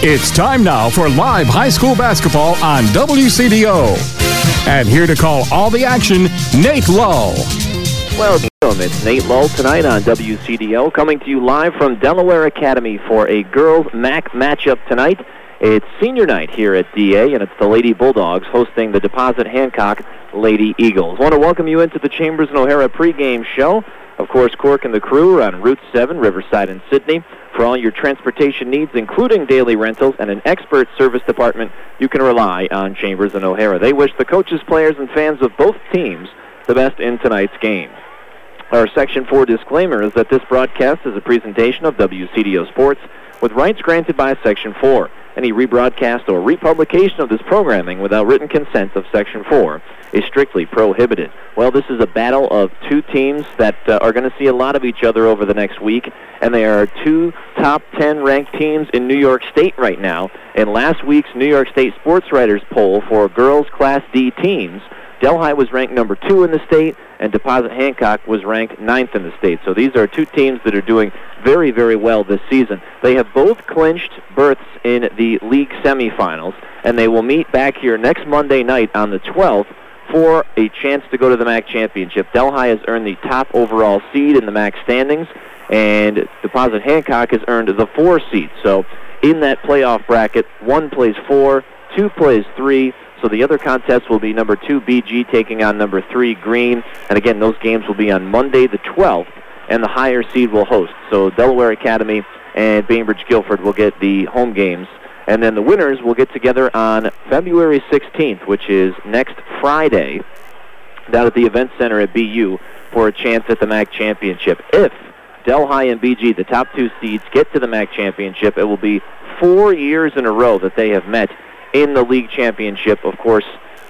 It's time now for live high school basketball on WCDO. And here to call all the action, Nate Lull. Welcome. It's Nate Lull tonight on WCDO, coming to you live from Delaware Academy for a girls MAC matchup tonight. It's senior night here at DA, and it's the Lady Bulldogs hosting the Deposit Hancock Lady Eagles. I want to welcome you into the Chambers and O'Hara pregame show. Of course, Cork and the crew are on Route 7, Riverside and Sydney. For all your transportation needs, including daily rentals and an expert service department, you can rely on Chambers and O'Hara. They wish the coaches, players, and fans of both teams the best in tonight's game. Our Section 4 disclaimer is that this broadcast is a presentation of WCDO Sports with rights granted by Section 4. Any rebroadcast or republication of this programming without written consent of Section 4 is strictly prohibited. Well, this is a battle of two teams that are going to see a lot of each other over the next week, and they are two top 10 ranked teams in New York State right now. In last week's New York State Sports Writers poll for girls Class D teams, Delhi was ranked number 2 in the state, and Deposit Hancock was ranked 9th in the state. So these are two teams that are doing very, very well this season. They have both clinched berths in the league semifinals, and they will meet back here next Monday night on the 12th for a chance to go to the MAC championship. Delhi has earned the top overall seed in the MAC standings, and Deposit Hancock has earned the 4 seed. So in that playoff bracket, 1 plays 4, 2 plays 3, so the other contest will be number 2 BG taking on number 3 Green. And again, those games will be on Monday the 12th, and the higher seed will host. So Delaware Academy and Bainbridge Guilford will get the home games. And then the winners will get together on February 16th, which is next Friday, down at the Event Center at BU for a chance at the MAC championship. If Delhi and BG, the top 2 seeds, get to the MAC championship, it will be 4 years in a row that they have met in the league championship. Of course,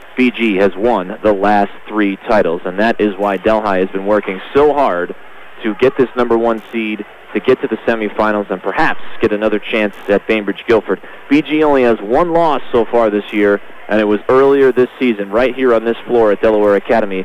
BG has won the last 3 titles, and that is why Delhi has been working so hard to get this number 1 seed, to get to the semifinals, and perhaps get another chance at Bainbridge Guilford. BG only has 1 loss so far this year, and it was earlier this season, right here on this floor at Delaware Academy,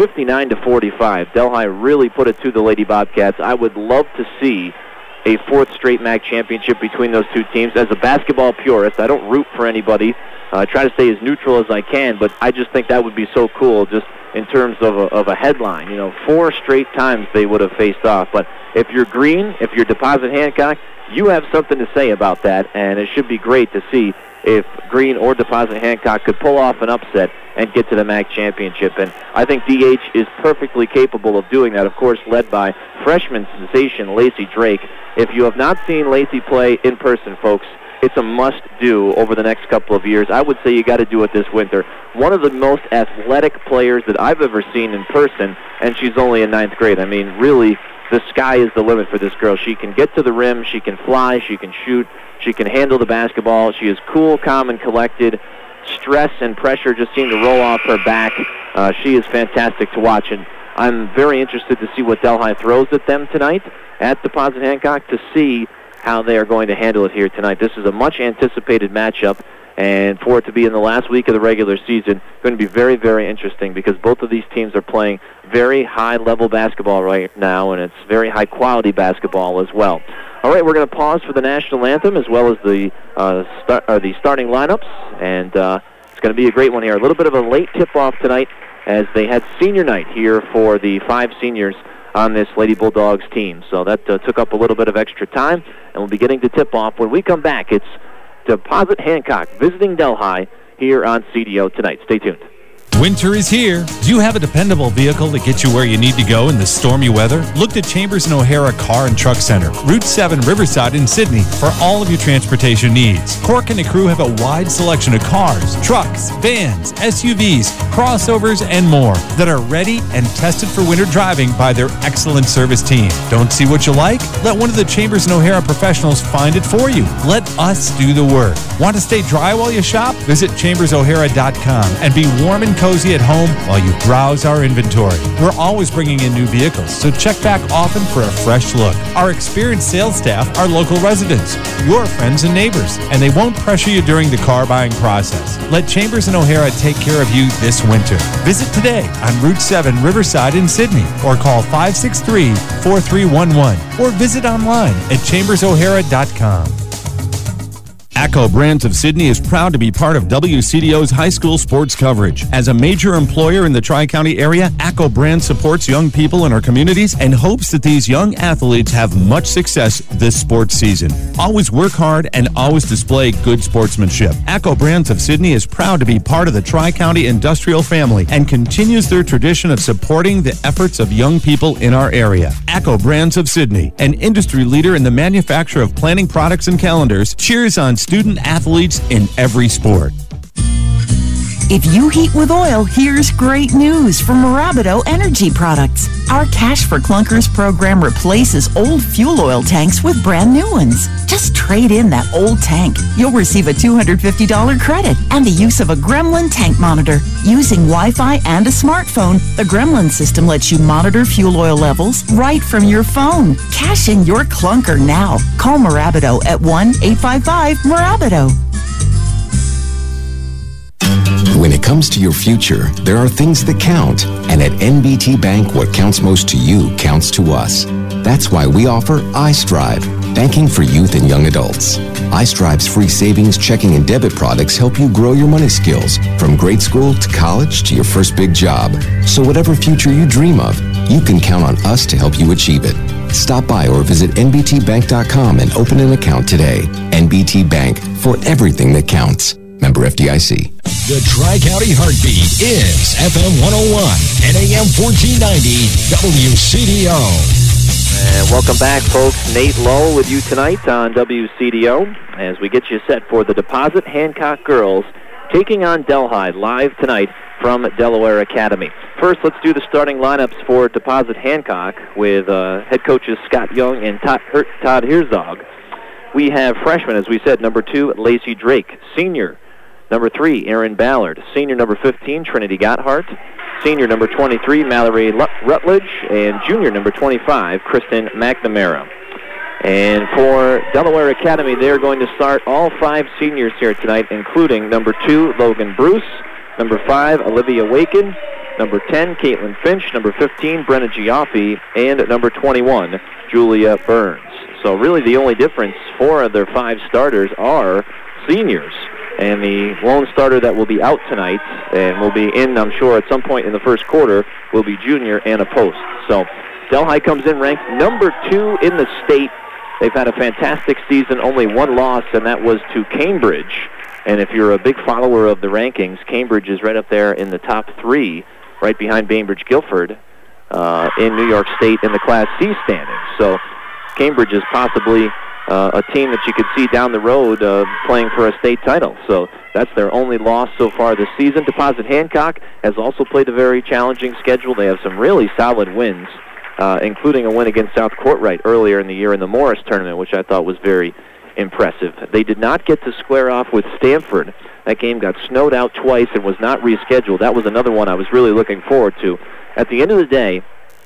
59-45. Delhi really put it to the Lady Bobcats. I would love to see a 4th straight MAC championship between those two teams. As a basketball purist, I don't root for anybody. I try to stay as neutral as I can, but I just think that would be so cool just in terms of a headline. 4 straight times they would have faced off. But if you're Green, if you're Deposit Hancock, you have something to say about that, and it should be great to see if Green or Deposit Hancock could pull off an upset and get to the MAC championship. And I think DH is perfectly capable of doing that, of course, led by freshman sensation Lacey Drake. If you have not seen Lacey play in person, folks, it's a must-do over the next couple of years. I would say you got to do it this winter. One of the most athletic players that I've ever seen in person, and she's only in 9th grade. I mean, really, the sky is the limit for this girl. She can get to the rim, she can fly, she can shoot, she can handle the basketball. She is cool, calm, and collected. Stress and pressure just seem to roll off her back. She is fantastic to watch, and I'm very interested to see what Delhi throws at them tonight at Deposit Hancock to see how they are going to handle it here tonight. This is a much-anticipated matchup, and for it to be in the last week of the regular season, going to be very, very interesting because both of these teams are playing very high-level basketball right now, and it's very high-quality basketball as well. All right, we're going to pause for the national anthem as well as the starting lineups, and it's going to be a great one here. A little bit of a late tip-off tonight as they had senior night here for the 5 seniors on this Lady Bulldogs team. So that took up a little bit of extra time, and we'll be getting to tip-off. When we come back, it's Deposit Hancock visiting Delhi here on CDO tonight. Stay tuned. Winter is here. Do you have a dependable vehicle to get you where you need to go in the stormy weather? Look to Chambers and O'Hara Car and Truck Center, Route 7, Riverside in Sydney, for all of your transportation needs. Cork and the crew have a wide selection of cars, trucks, vans, SUVs, crossovers, and more that are ready and tested for winter driving by their excellent service team. Don't see what you like? Let one of the Chambers and O'Hara professionals find it for you. Let us do the work. Want to stay dry while you shop? Visit chambersohara.com and be warm and cozy at home while you browse our inventory. We're always bringing in new vehicles, so check back often for a fresh look. Our experienced sales staff are local residents, your friends and neighbors, and they won't pressure you during the car buying process. Let Chambers and O'Hara take care of you this winter. Visit today on Route 7, Riverside in Sydney, or call 563-4311, or visit online at chambersohara.com. ACCO Brands of Sydney is proud to be part of WCDO's high school sports coverage. As a major employer in the Tri-County area, ACCO Brands supports young people in our communities and hopes that these young athletes have much success this sports season. Always work hard and always display good sportsmanship. ACCO Brands of Sydney is proud to be part of the Tri-County industrial family and continues their tradition of supporting the efforts of young people in our area. ACCO Brands of Sydney, an industry leader in the manufacture of planning products and calendars, cheers on student athletes in every sport. If you heat with oil, here's great news from Marabido Energy Products. Our Cash for Clunkers program replaces old fuel oil tanks with brand new ones. Just trade in that old tank. You'll receive a $250 credit and the use of a Gremlin tank monitor. Using Wi-Fi and a smartphone, the Gremlin system lets you monitor fuel oil levels right from your phone. Cash in your clunker now. Call Marabido at 1-855-MARABIDO. When it comes to your future, there are things that count. And at NBT Bank, what counts most to you counts to us. That's why we offer iStrive, banking for youth and young adults. iStrive's free savings, checking, and debit products help you grow your money skills from grade school to college to your first big job. So whatever future you dream of, you can count on us to help you achieve it. Stop by or visit nbtbank.com and open an account today. NBT Bank, for everything that counts. Member FDIC. The Tri-County Heartbeat is FM 101 and AM 1490 WCDO. And welcome back, folks. Nate Lowe with you tonight on WCDO as we get you set for the Deposit Hancock girls taking on Delhi live tonight from Delaware Academy. First, let's do the starting lineups for Deposit Hancock with head coaches Scott Young and Todd Herzog. We have freshmen, as we said, number 2, Lacey Drake. Senior, number 3, Aaron Ballard. Senior, number 15, Trinity Gotthard. Senior, number 23, Mallory Rutledge. And junior, number 25, Kristen McNamara. And for Delaware Academy, they're going to start all 5 seniors here tonight, including number 2, Logan Bruce. Number 5, Olivia Waken. Number 10, Caitlin Finch. Number 15, Brenna Giaffi. And number 21, Julia Burns. So really the only difference for their 5 starters are seniors. And the lone starter that will be out tonight and will be in, I'm sure, at some point in the first quarter will be junior Anna Post. So Delhi comes in ranked number 2 in the state. They've had a fantastic season, only 1 loss, and that was to Cambridge. And if you're a big follower of the rankings, Cambridge is right up there in the top 3, right behind Bainbridge-Guilford in New York State in the Class C standings. So Cambridge is possibly a team that you could see down the road playing for a state title. So that's their only loss so far this season. Deposit Hancock has also played a very challenging schedule. They have some really solid wins, including a win against South Courtright earlier in the year in the Morris tournament, which I thought was very impressive. They did not get to square off with Stanford. That game got snowed out twice and was not rescheduled. That was another one I was really looking forward to. At the end of the day,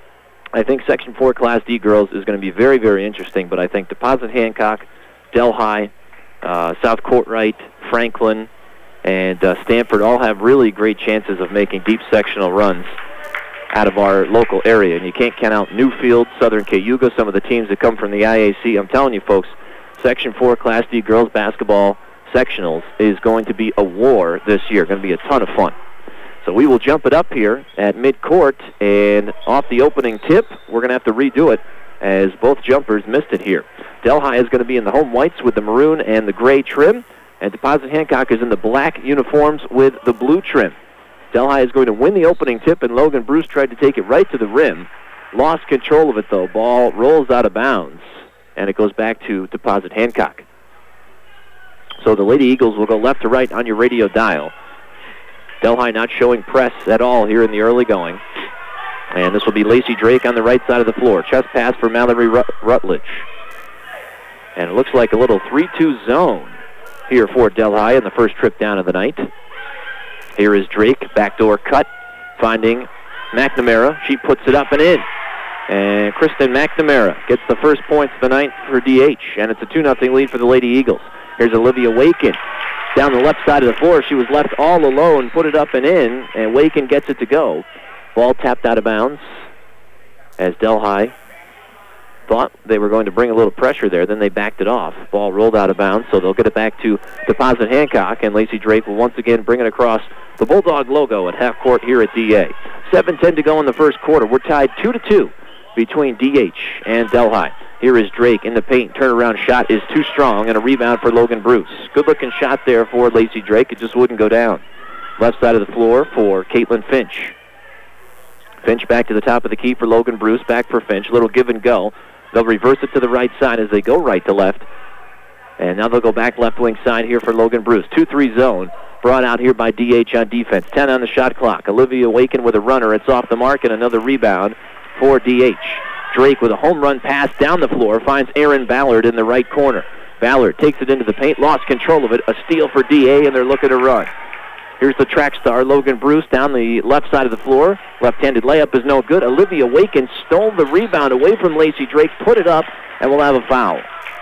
I think Section 4 Class D girls is going to be very, very interesting, but I think Deposit Hancock, Delhi, South Courtright, Franklin, and Stanford all have really great chances of making deep sectional runs out of our local area. And you can't count out Newfield, Southern Cayuga, some of the teams that come from the IAC. I'm telling you, folks, Section 4 Class D girls basketball sectionals is going to be a war this year. Going to be a ton of fun. So we will jump it up here at midcourt, and off the opening tip, we're going to have to redo it as both jumpers missed it here. Delhi is going to be in the home whites with the maroon and the gray trim, and Deposit Hancock is in the black uniforms with the blue trim. Delhi is going to win the opening tip, and Logan Bruce tried to take it right to the rim. Lost control of it, though. Ball rolls out of bounds, and it goes back to Deposit Hancock. So the Lady Eagles will go left to right on your radio dial. Delhi not showing press at all here in the early going. And this will be Lacey Drake on the right side of the floor. Chest pass for Mallory Rutledge. And it looks like a little 3-2 zone here for Delhi in the first trip down of the night. Here is Drake, backdoor cut, finding McNamara. She puts it up and in. And Kristen McNamara gets the first points of the night for DH. And it's a 2-0 lead for the Lady Eagles. Here's Olivia Waken. Down the left side of the floor, she was left all alone, put it up and in, and Waken gets it to go. Ball tapped out of bounds as Delhi thought they were going to bring a little pressure there. Then they backed it off. Ball rolled out of bounds, so they'll get it back to Deposit Hancock, and Lacey Drake will once again bring it across the Bulldog logo at half court here at DA. 7:10 to go in the first quarter. We're tied 2-2 between DH and Delhi. Here is Drake in the paint. Turnaround shot is too strong, and a rebound for Logan Bruce. Good-looking shot there for Lacey Drake. It just wouldn't go down. Left side of the floor for Caitlin Finch. Finch back to the top of the key for Logan Bruce. Back for Finch. Little give and go. They'll reverse it to the right side as they go right to left. And now they'll go back left wing side here for Logan Bruce. 2-3 zone. Brought out here by DH on defense. 10 on the shot clock. Olivia Waken with a runner. It's off the mark, and another rebound for DH. Drake with a home run pass down the floor finds Aaron Ballard in the right corner. Ballard takes it into the paint, lost control of it. A steal for DA, and they're looking to run. Here's the track star, Logan Bruce, down the left side of the floor. Left-handed layup is no good. Olivia Waken stole the rebound away from Lacey Drake, put it up, and we'll have a foul.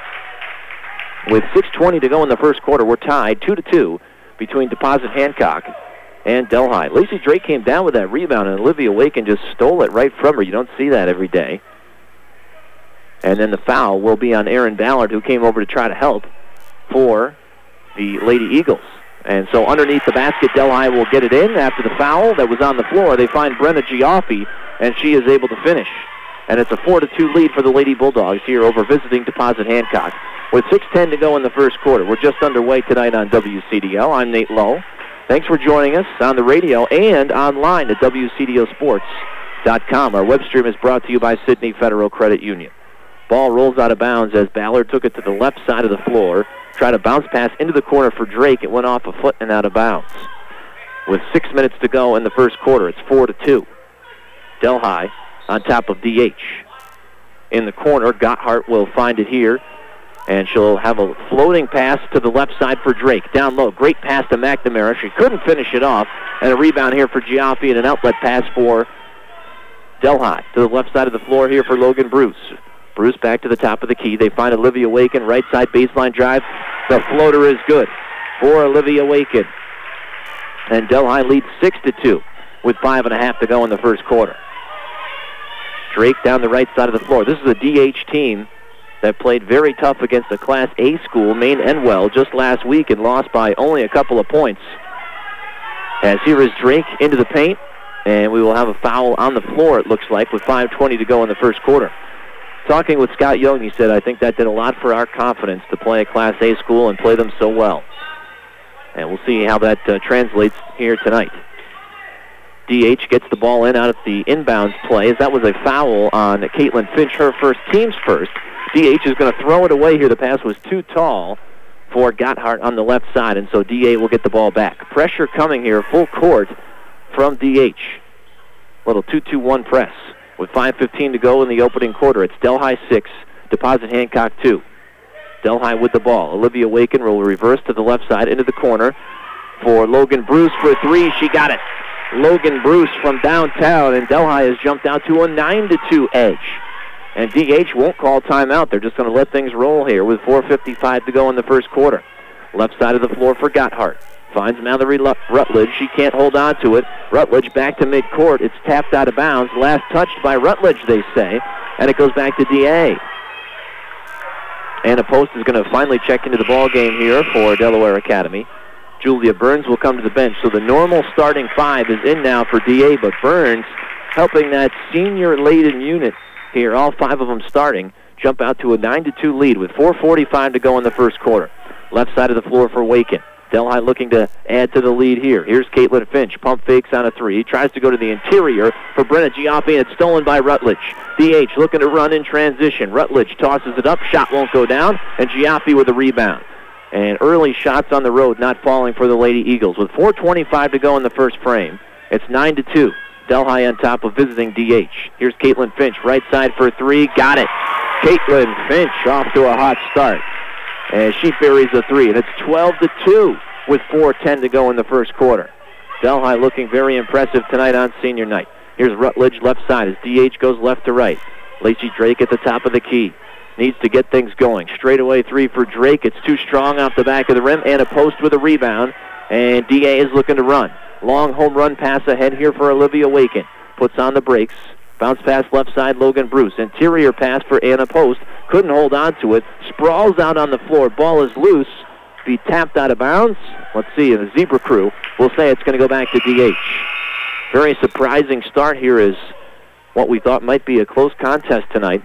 With 6:20 to go in the first quarter, we're tied 2-2 between Deposit Hancock and Delhi. Lacey Drake came down with that rebound, and Olivia Waken just stole it right from her. You don't see that every day. And then the foul will be on Aaron Ballard, who came over to try to help for the Lady Eagles. And so underneath the basket, Delhi will get it in after the foul that was on the floor. They find Brenna Giaffi, and she is able to finish. And it's a 4-2 lead for the Lady Bulldogs here over visiting Deposit Hancock. With 6:10 to go in the first quarter, we're just underway tonight on WCDO. I'm Nate Lowe. Thanks for joining us on the radio and online at WCDOsports.com. Our web stream is brought to you by Sydney Federal Credit Union. Ball rolls out of bounds as Ballard took it to the left side of the floor. Tried a bounce pass into the corner for Drake. It went off a foot and out of bounds. With 6 minutes to go in the first quarter, it's 4-2. Delhi on top of DH. In the corner, Gotthard will find it here, and she'll have a floating pass to the left side for Drake. Down low, great pass to McNamara. She couldn't finish it off, and a rebound here for Giaffi and an outlet pass for Delhi. To the left side of the floor here for Logan Bruce. Bruce back to the top of the key. They find Olivia Waken, right side baseline drive. The floater is good for Olivia Waken. And Delhi leads 6-2 with 5.5 to go in the first quarter. Drake down the right side of the floor. This is a DH team that played very tough against a Class A school, Maine Enwell, just last week and lost by only a couple of points. As here is Drake into the paint, and we will have a foul on the floor, it looks like, with 5:20 to go in the first quarter. Talking with Scott Young, he said, I think that did a lot for our confidence to play a Class A school and play them so well. And we'll see how that translates here tonight. DH gets the ball in out of the inbounds play, as that was a foul on Caitlin Finch, her first, team's first. DH is going to throw it away here. The pass was too tall for Gotthard on the left side, and so DA will get the ball back. Pressure coming here, full court from DH. Little 2-2-1 press. With 5:15 to go in the opening quarter, it's Delhi 6, Deposit Hancock 2. Delhi with the ball. Olivia Waken will reverse to the left side into the corner for Logan Bruce for three. She got it. Logan Bruce from downtown, and Delhi has jumped out to a 9-2 edge. And DH won't call timeout. They're just going to let things roll here with 4:55 to go in the first quarter. Left side of the floor for Gotthard. Finds Mallory Rutledge. She can't hold on to it. Rutledge back to midcourt. It's tapped out of bounds. Last touched by Rutledge, they say. And it goes back to DA. Anna Post is going to finally check into the ball game here for Delaware Academy. Julia Burns will come to the bench. So the normal starting five is in now for DA, but Burns helping that senior-laden unit here, all five of them starting, jump out to a 9-2 lead with 4:45 to go in the first quarter. Left side of the floor for Waken. Delhi looking to add to the lead here. Here's Caitlin Finch. Pump fakes on a three. He tries to go to the interior for Brenna Giaffi, and it's stolen by Rutledge. DH looking to run in transition. Rutledge tosses it up. Shot won't go down, and Giaffi with a rebound. And early shots on the road not falling for the Lady Eagles. With 4:25 to go in the first frame, it's 9-2. Delhi on top of visiting DH. Here's Caitlin Finch. Right side for three. Got it. Caitlin Finch off to a hot start. And she buries a three, and it's 12-2 with 4:10 to go in the first quarter. Delhi looking very impressive tonight on senior night. Here's Rutledge left side as DH goes left to right. Lacey Drake at the top of the key. Needs to get things going. Straightaway three for Drake. It's too strong off the back of the rim, and a post with a rebound. And DA is looking to run. Long home run pass ahead here for Olivia Waken. Puts on the brakes. Bounce pass left side, Logan Bruce. Interior pass for Anna Post. Couldn't hold on to it. Sprawls out on the floor. Ball is loose. Be tapped out of bounds. Let's see, the Zebra crew will say it's going to go back to DH. Very surprising start here is what we thought might be a close contest tonight.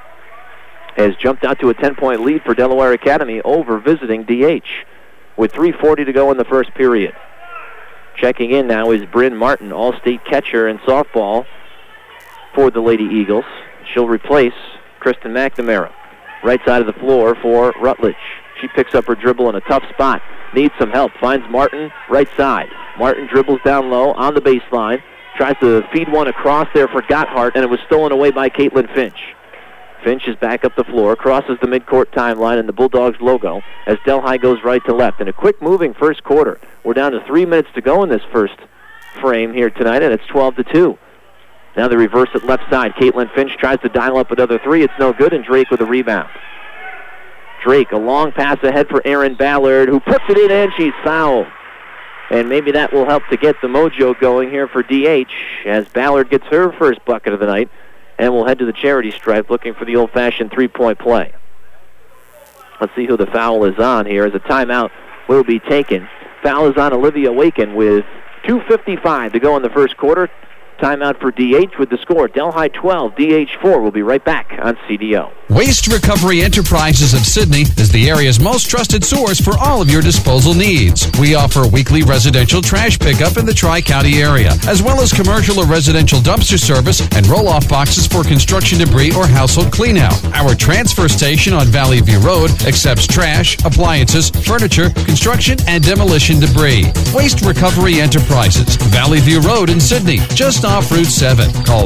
Has jumped out to a 10-point lead for Delaware Academy over visiting DH with 3:40 to go in the first period. Checking in now is Bryn Martin, all-state catcher in softball for the Lady Eagles. She'll replace Kristen McNamara. Right side of the floor for Rutledge. She picks up her dribble in a tough spot. Needs some help. Finds Martin right side. Martin dribbles down low on the baseline. Tries to feed one across there for Gotthard, and it was stolen away by Caitlin Finch. Finch is back up the floor, crosses the midcourt timeline and the Bulldogs logo as Delhi goes right to left. In a quick moving first quarter. We're down to 3 minutes to go in this first frame here tonight, and it's 12-2. Now the reverse at left side. Caitlin Finch tries to dial up another three. It's no good, and Drake with a rebound. Drake, a long pass ahead for Erin Ballard, who puts it in, and she's fouled. And maybe that will help to get the mojo going here for DH as Ballard gets her first bucket of the night. And we'll head to the charity stripe looking for the old-fashioned three-point play. Let's see who the foul is on here as a timeout will be taken. Foul is on Olivia Waken with 2:55 to go in the first quarter. Timeout for DH with the score. Delhi 12, DH 4. We'll be right back on CDO. Waste Recovery Enterprises of Sydney is the area's most trusted source for all of your disposal needs. We offer weekly residential trash pickup in the Tri-County area, as well as commercial or residential dumpster service and roll-off boxes for construction debris or household cleanout. Our transfer station on Valley View Road accepts trash, appliances, furniture, construction, and demolition debris. Waste Recovery Enterprises, Valley View Road in Sydney, just off Route 7. Call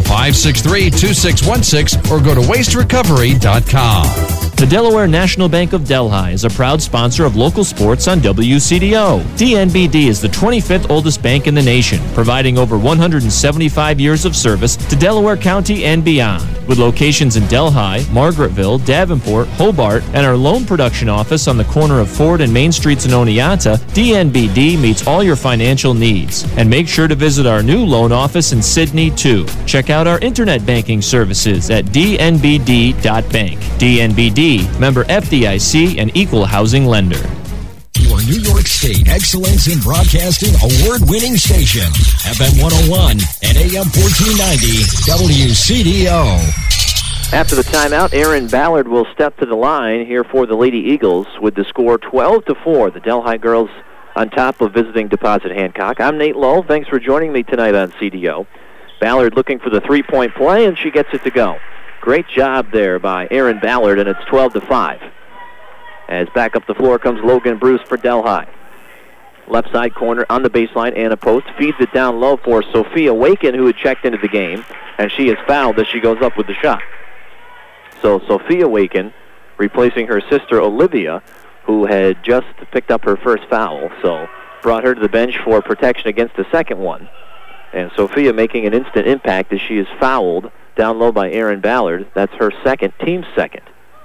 563-2616 or go to wasterecovery.com. The Delaware National Bank of Delhi is a proud sponsor of local sports on WCDO. DNBD is the 25th oldest bank in the nation, providing over 175 years of service to Delaware County and beyond. With locations in Delhi, Margaretville, Davenport, Hobart, and our loan production office on the corner of Ford and Main Streets in Oneonta, DNBD meets all your financial needs. And make sure to visit our new loan office in Sydney, too. Check out our internet banking services at dnbd.bank. DNBD, member FDIC, and equal housing lender. Your New York State Excellence in Broadcasting award-winning station, FM 101 and AM 1490 WCDO. After the timeout, Erin Ballard will step to the line here for the Lady Eagles with the score 12-4. The Delhi girls on top of visiting Deposit Hancock. I'm Nate Lowell. Thanks for joining me tonight on CDO. Ballard looking for the three-point play, and she gets it to go. Great job there by Erin Ballard, and it's 12-5. As back up the floor comes Logan Bruce for Delhi. Left side corner on the baseline, Anna Post feeds it down low for Sophia Waken, who had checked into the game, and she is fouled as she goes up with the shot. So Sophia Waken replacing her sister Olivia, who had just picked up her first foul, so brought her to the bench for protection against the second one. And Sophia making an instant impact as she is fouled down low by Erin Ballard. That's her second, team second.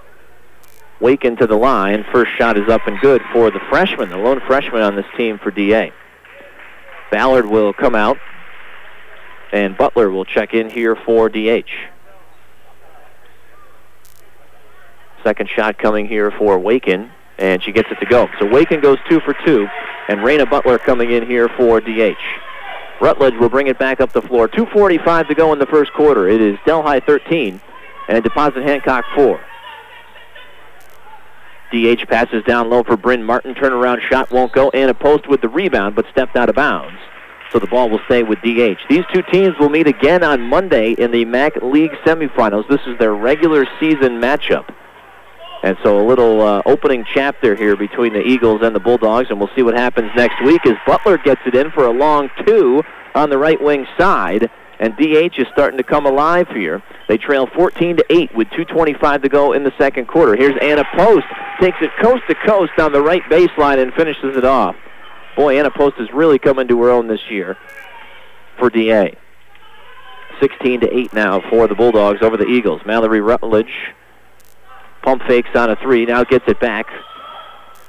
Waken to the line. First shot is up and good for the freshman, the lone freshman on this team for DA. Ballard will come out, and Butler will check in here for DH. Second shot coming here for Waken, and she gets it to go. So Waken goes 2 for 2, and Raina Butler coming in here for DH. Rutledge will bring it back up the floor. 2:45 to go in the first quarter. It is Delhi 13 and Deposit Hancock 4. DH passes down low for Bryn Martin. Turnaround shot won't go. Anna Post with the rebound, but stepped out of bounds. So the ball will stay with DH. These two teams will meet again on Monday in the MAC League semifinals. This is their regular season matchup. And so a little opening chapter here between the Eagles and the Bulldogs, and we'll see what happens next week as Butler gets it in for a long two on the right wing side, and DH is starting to come alive here. They trail 14-8 with 2:25 to go in the second quarter. Here's Anna Post, takes it coast to coast on the right baseline and finishes it off. Boy, Anna Post is really coming to her own this year for DA. 16-8 now for the Bulldogs over the Eagles. Mallory Rutledge pump fakes on a three, now gets it back.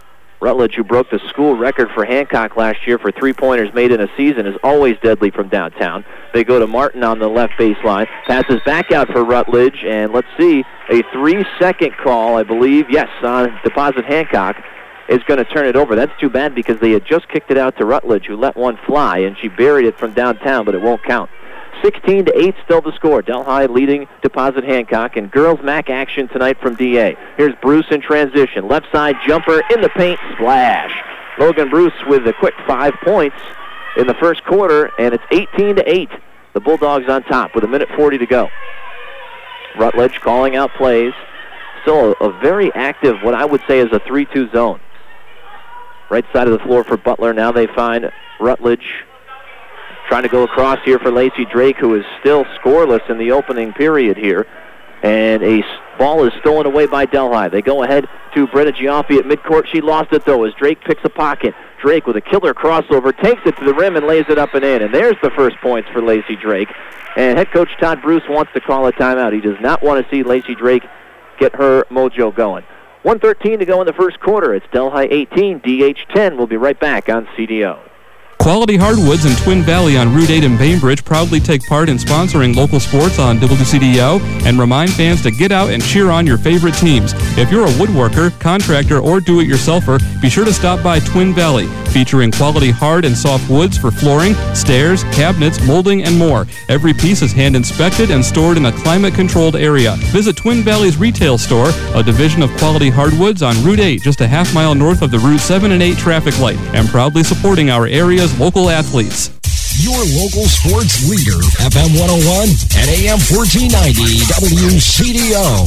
Rutledge, who broke the school record for Hancock last year for three-pointers made in a season, is always deadly from downtown. They go to Martin on the left baseline. Passes back out for Rutledge, and let's see, a 3-second call, I believe, yes, on Deposit Hancock is going to turn it over. That's too bad because they had just kicked it out to Rutledge, who let one fly, and she buried it from downtown, but it won't count. 16-8 still the score. Delhi leading Deposit Hancock, and girls MAC action tonight from DA. Here's Bruce in transition. Left side jumper in the paint, splash. Logan Bruce with a quick 5 points in the first quarter, and it's 18-8. The Bulldogs on top with 1:40 to go. Rutledge calling out plays. Still a very active, what I would say is a 3-2 zone. Right side of the floor for Butler. Now they find Rutledge trying to go across here for Lacey Drake, who is still scoreless in the opening period here. And a ball is stolen away by Delhi. They go ahead to Britta Giaffi at midcourt. She lost it, though, as Drake picks a pocket. Drake with a killer crossover, takes it to the rim and lays it up and in. And there's the first points for Lacey Drake. And head coach Todd Bruce wants to call a timeout. He does not want to see Lacey Drake get her mojo going. 1:13 to go in the first quarter. It's Delhi 18, DH 10. We'll be right back on CDO. Quality Hardwoods in Twin Valley on Route 8 in Bainbridge proudly take part in sponsoring local sports on WCDO and remind fans to get out and cheer on your favorite teams. If you're a woodworker, contractor, or do-it-yourselfer, be sure to stop by Twin Valley, featuring quality hard and soft woods for flooring, stairs, cabinets, molding, and more. Every piece is hand-inspected and stored in a climate-controlled area. Visit Twin Valley's retail store, a division of Quality Hardwoods on Route 8, just a half mile north of the Route 7 and 8 traffic light, and proudly supporting our area's local athletes. Your local sports leader, FM 101 and AM 1490 WCDO.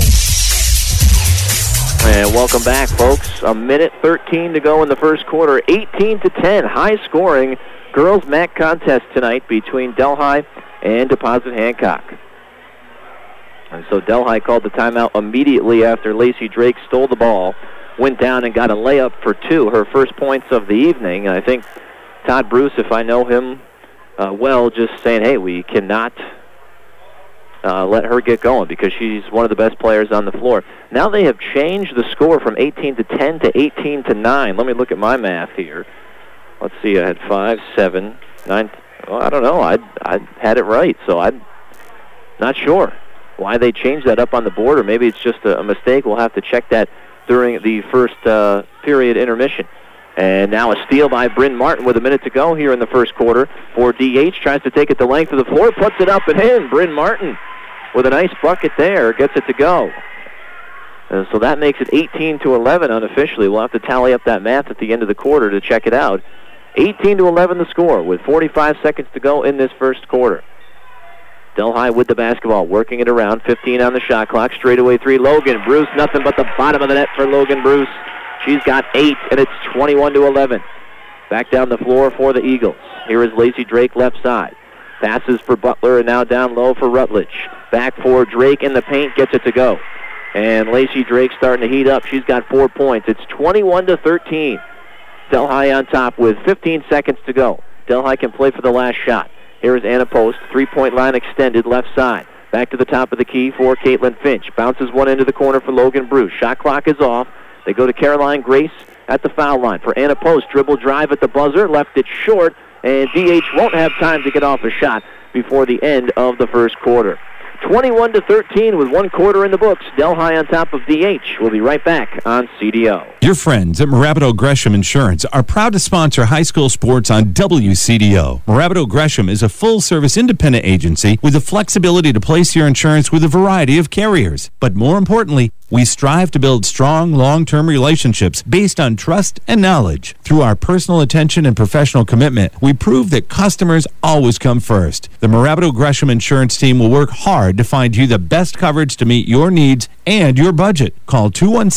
And welcome back, folks. 1:13 to go in the first quarter. 18-10, high-scoring girls MAC contest tonight between Delhi and Deposit Hancock. And so Delhi called the timeout immediately after Lacey Drake stole the ball, went down and got a layup for two, her first points of the evening. And I think Todd Bruce, if I know him well, just saying, hey, we cannot let her get going because she's one of the best players on the floor. Now they have changed the score from 18-10 to 18-9. Let me look at my math here. Let's see, I had 5, 7, 9. Well, I don't know. I had it right, so I'm not sure why they changed that up on the board, or maybe it's just a mistake. We'll have to check that during the first period intermission. And now a steal by Bryn Martin with 1 minute to go here in the first quarter for DH. Tries to take it the length of the floor, puts it up and in. Bryn Martin with a nice bucket there, gets it to go. And so that makes it 18-11 unofficially. We'll have to tally up that math at the end of the quarter to check it out. 18-11 the score with 45 seconds to go in this first quarter. Delhi with the basketball, working it around. 15 on the shot clock. Straightaway three. Logan Bruce, nothing but the bottom of the net for Logan Bruce. She's got 8, and it's 21-11. Back down the floor for the Eagles. Here is Lacey Drake left side. Passes for Butler, and now down low for Rutledge. Back for Drake in the paint, gets it to go. And Lacey Drake starting to heat up. She's got 4 points. It's 21-13. Delhi on top with 15 seconds to go. Delhi can play for the last shot. Here is Anna Post, three-point line extended left side. Back to the top of the key for Caitlin Finch. Bounces one into the corner for Logan Bruce. Shot clock is off. They go to Caroline Grace at the foul line for Anna Post. Dribble drive at the buzzer, left it short, and DH won't have time to get off a shot before the end of the first quarter. 21-13 with 1 quarter in the books. Delhi on top of DH. We'll be right back on CDO. Your friends at Morabito Gresham Insurance are proud to sponsor high school sports on WCDO. Morabito Gresham is a full-service independent agency with the flexibility to place your insurance with a variety of carriers. But more importantly, we strive to build strong, long-term relationships based on trust and knowledge. Through our personal attention and professional commitment, we prove that customers always come first. The Morabito Gresham Insurance team will work hard to find you the best coverage to meet your needs and your budget. Call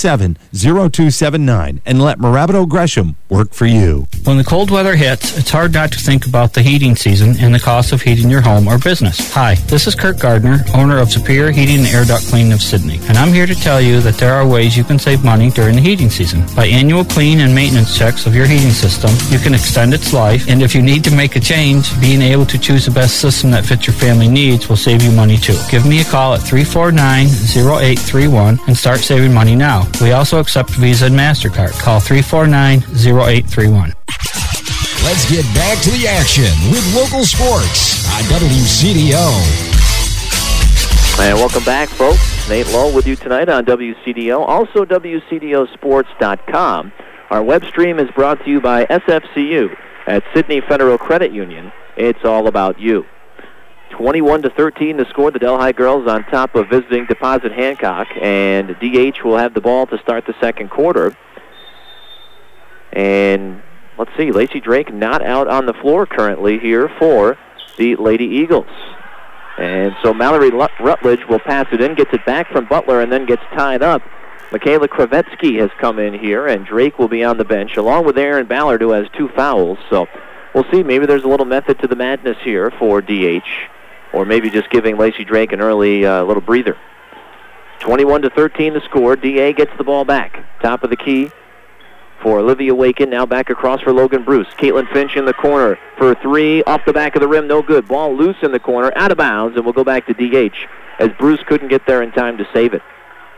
217-0279 and let Morabito Gresham work for you. When the cold weather hits, it's hard not to think about the heating season and the cost of heating your home or business. Hi, this is Kurt Gardner, owner of Superior Heating and Air Duct Cleaning of Sydney, and I'm here to tell tell you that there are ways you can save money during the heating season. By annual clean and maintenance checks of your heating system, you can extend its life, and if you need to make a change, being able to choose the best system that fits your family needs will save you money too. Give me a call at 349-0831 and start saving money now. We also accept Visa and MasterCard. Call 349-0831. Let's get back to the action with local sports on WCDO. And welcome back, folks. Nate Lowe with you tonight on WCDO. Also, WCDOsports.com. Our web stream is brought to you by SFCU at Sydney Federal Credit Union. It's all about you. 21-13 to score. The Delhi girls on top of visiting Deposit Hancock, and DH will have the ball to start the second quarter. And let's see, Lacey Drake not out on the floor currently here for the Lady Eagles. And so Mallory Rutledge will pass it in, gets it back from Butler, and then gets tied up. Michaela Kravetsky has come in here, and Drake will be on the bench, along with Aaron Ballard, who has 2 fouls. So we'll see. Maybe there's a little method to the madness here for DH, or maybe just giving Lacey Drake an early little breather. 21-13 to score. DA gets the ball back. Top of the key for Olivia Waken. Now back across for Logan Bruce. Caitlin Finch in the corner for 3. Off the back of the rim, no good. Ball loose in the corner, out of bounds, and we'll go back to DH as Bruce couldn't get there in time to save it.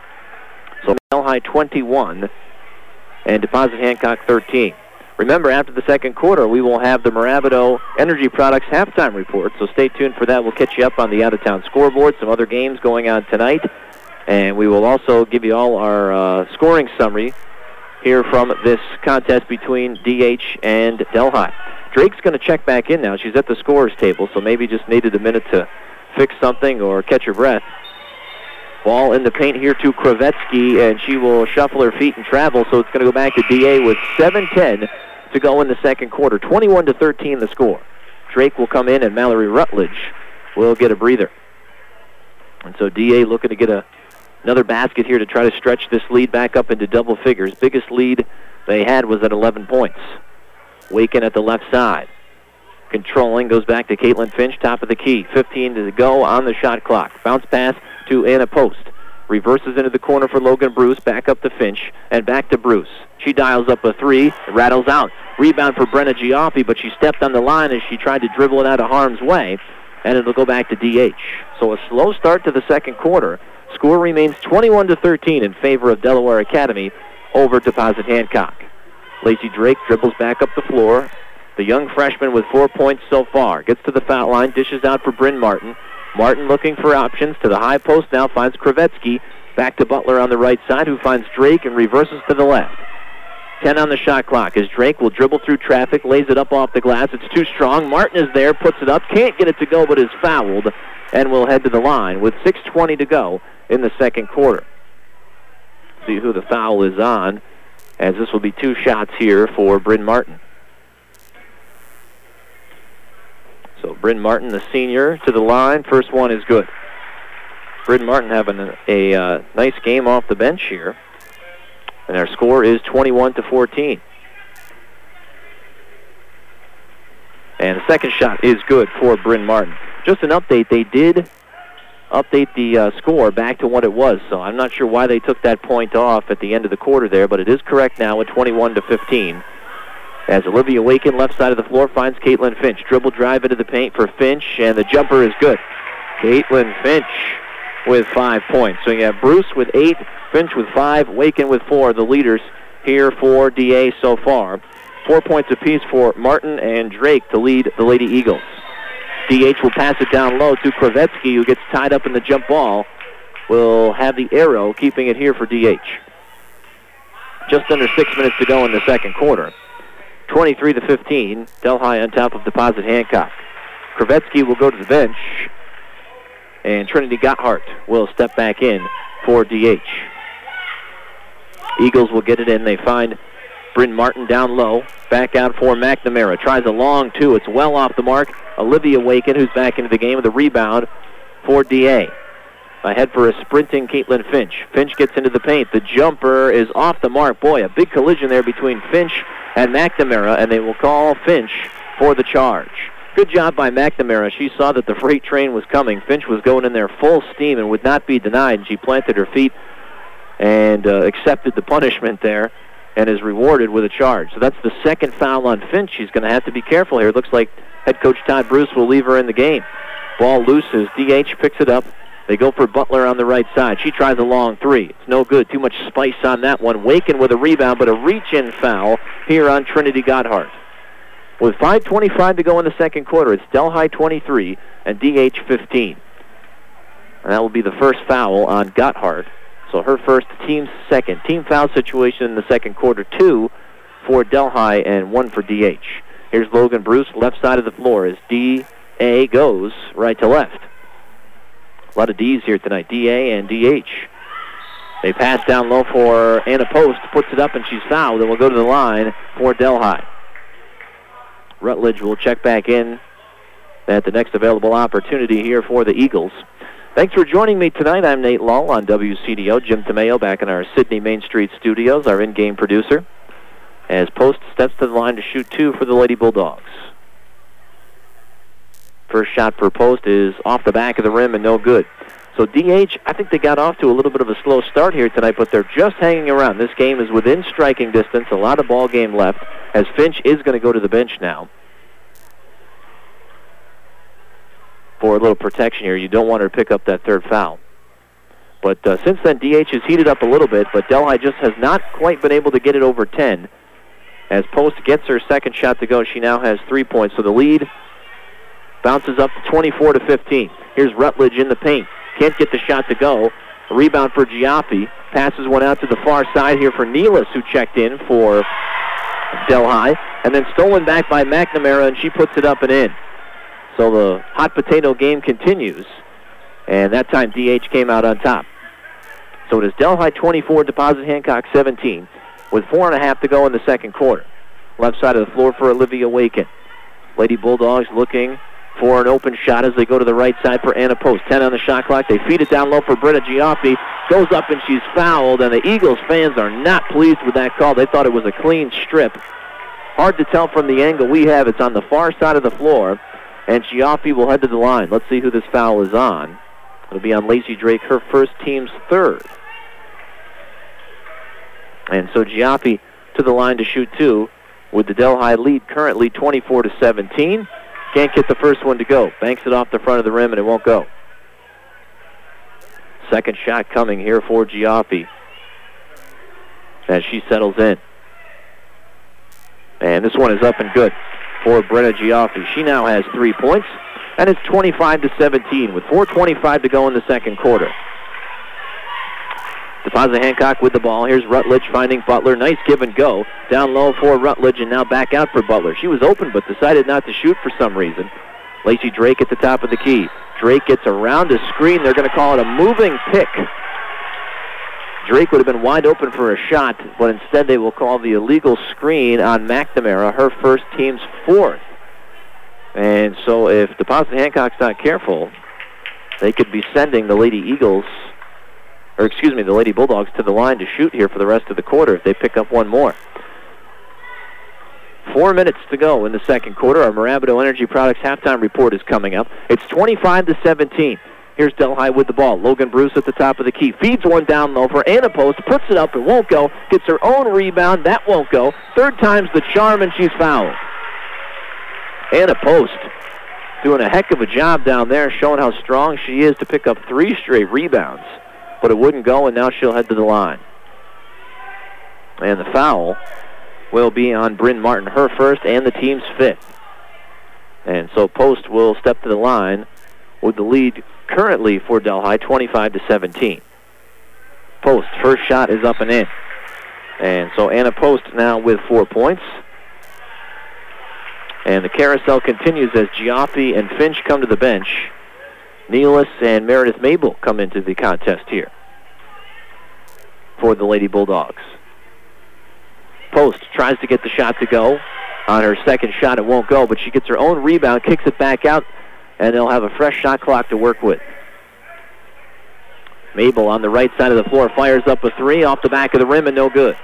So Delhi 21 and Deposit Hancock 13. Remember, after the second quarter, we will have the Mirabito Energy Products halftime report, so stay tuned for that. We'll catch you up on the out-of-town scoreboard, some other games going on tonight, and we will also give you all our scoring summary here from this contest between DH and Delhi. Drake's going to check back in now. She's at the scorer's table, so maybe just needed a minute to fix something or catch her breath. Ball in the paint here to Kravetsky, and she will shuffle her feet and travel, so it's going to go back to DA with 7:10 to go in the second quarter. 21-13 the score. Drake will come in, and Mallory Rutledge will get a breather. And so DA looking to get another basket here to try to stretch this lead back up into double figures. Biggest lead they had was at 11 points. Waken at the left side. Controlling, goes back to Caitlin Finch, top of the key. 15 to go on the shot clock. Bounce pass to Anna Post. Reverses into the corner for Logan Bruce, back up to Finch, and back to Bruce. She dials up a 3, rattles out. Rebound for Brenna Giaffi, but she stepped on the line as she tried to dribble it out of harm's way, and it'll go back to DH. So a slow start to the second quarter. Score remains 21-13 in favor of Delaware Academy over Deposit Hancock. Lacey Drake dribbles back up the floor. The young freshman with 4 points so far. Gets to the foul line, dishes out for Bryn Martin. Martin looking for options to the high post now, finds Kravetsky. Back to Butler on the right side, who finds Drake and reverses to the left. 10 on the shot clock as Drake will dribble through traffic, lays it up off the glass. It's too strong. Martin is there, puts it up, can't get it to go, but is fouled, and will head to the line with 6:20 to go in the second quarter. See who the foul is on, as this will be 2 shots here for Bryn Martin. So Bryn Martin, the senior, to the line. First one is good. Bryn Martin having a nice game off the bench here. And our score is 21-14. And the second shot is good for Bryn Martin. Just an update, they did update the score back to what it was. So I'm not sure why they took that point off at the end of the quarter there, but it is correct now at 21-15. As Olivia Waken, left side of the floor, finds Caitlin Finch. Dribble drive into the paint for Finch, and the jumper is good. Caitlin Finch with 5 points. So you have Bruce with 8, Finch with 5, Waken with 4, the leaders here for DA so far. 4 points apiece for Martin and Drake to lead the Lady Eagles. DH will pass it down low to Kravetsky, who gets tied up in the jump ball. Will have the arrow, keeping it here for DH. Just under 6 minutes to go in the second quarter. 23-15, Delhi on top of Deposit Hancock. Kravetsky will go to the bench, and Trinity Gotthard will step back in for DH. Eagles will get it in. They find Bryn Martin down low. Back out for McNamara. Tries a long 2. It's well off the mark. Olivia Waken, who's back into the game with a rebound for DA. Ahead for a sprinting Caitlin Finch. Finch gets into the paint. The jumper is off the mark. Boy, a big collision there between Finch and McNamara, and they will call Finch for the charge. Good job by McNamara. She saw that the freight train was coming. Finch was going in there full steam and would not be denied, and she planted her feet and accepted the punishment there and is rewarded with a charge. So that's the second foul on Finch. She's going to have to be careful here. It looks like head coach Todd Bruce will leave her in the game. Ball looses. DH picks it up. They go for Butler on the right side. She tries a long three. It's no good. Too much spice on that one. Waken with a rebound, but a reach-in foul here on Trinity Gotthard. With 5:25 to go in the second quarter, it's Delhi 23 and DH 15. And that will be the first foul on Gotthard. So her first, team's second. Team foul situation in the second quarter, 2 for Delhi and 1 for DH. Here's Logan Bruce, left side of the floor as DA goes right to left. A lot of D's here tonight, DA and DH. They pass down low for Anna Post, puts it up and she's fouled, and will go to the line for Delhi. Rutledge will check back in at the next available opportunity here for the Eagles. Thanks for joining me tonight. I'm Nate Lull on WCDO. Jim Tomeo back in our Sydney Main Street studios, our in-game producer, as Post steps to the line to shoot 2 for the Lady Bulldogs. First shot for Post is off the back of the rim and no good. So DH, I think they got off to a little bit of a slow start here tonight, but they're just hanging around. This game is within striking distance, a lot of ball game left, as Finch is going to go to the bench now. For a little protection here. You don't want her to pick up that third foul. But since then, DH has heated up a little bit, but Delhi just has not quite been able to get it over 10. As Post gets her second shot to go, she now has 3 points. So the lead bounces up to 24-15. Here's Rutledge in the paint. Can't get the shot to go. A rebound for Giaffi. Passes one out to the far side here for Nealis, who checked in for Delhi. And then stolen back by McNamara, and she puts it up and in. So the hot potato game continues, and that time DH came out on top. So it is Delhi 24, Deposit Hancock 17, with 4.5 to go in the second quarter. Left side of the floor for Olivia Waken. Lady Bulldogs looking for an open shot as they go to the right side for Anna Post. 10 on the shot clock. They feed it down low for Britta Giaffi. Goes up and she's fouled, and the Eagles fans are not pleased with that call. They thought it was a clean strip. Hard to tell from the angle we have. It's on the far side of the floor. And Giaffi will head to the line. Let's see who this foul is on. It'll be on Lacey Drake, her first, team's third. And so Giaffi to the line to shoot 2, with the Delhi lead currently 24-17. Can't get the first one to go. Banks it off the front of the rim, and it won't go. Second shot coming here for Giaffi as she settles in. And this one is up and good for Brenna Giaffi. She now has 3 points, and it's 25-17 with 4:25 to go in the second quarter. Deposit Hancock with the ball. Here's Rutledge finding Butler. Nice give and go. Down low for Rutledge, and now back out for Butler. She was open but decided not to shoot for some reason. Lacey Drake at the top of the key. Drake gets around a screen. They're going to call it a moving pick. Drake would have been wide open for a shot, but instead they will call the illegal screen on McNamara, her first, team's 4th. And so if Deposit Hancock's not careful, they could be sending the Lady Bulldogs to the line to shoot here for the rest of the quarter if they pick up one more. 4 minutes to go in the second quarter. Our Mirabito Energy Products halftime report is coming up. It's 25-17. Here's Delhi with the ball. Logan Bruce at the top of the key. Feeds one down low for Anna Post. Puts it up. It won't go. Gets her own rebound. That won't go. Third time's the charm, and she's fouled. Anna Post doing a heck of a job down there, showing how strong she is to pick up 3 straight rebounds. But it wouldn't go, and now she'll head to the line. And the foul will be on Bryn Martin, her first and the team's 5th. And so Post will step to the line with the lead currently for Delhi, 25-17. Post, first shot is up and in. And so Anna Post now with 4 points. And the carousel continues as Giaffi and Finch come to the bench. Nealis and Meredith Mabel come into the contest here for the Lady Bulldogs. Post tries to get the shot to go. On her second shot, it won't go, but she gets her own rebound, kicks it back out, and they'll have a fresh shot clock to work with. Mabel on the right side of the floor fires up a 3 off the back of the rim and no good.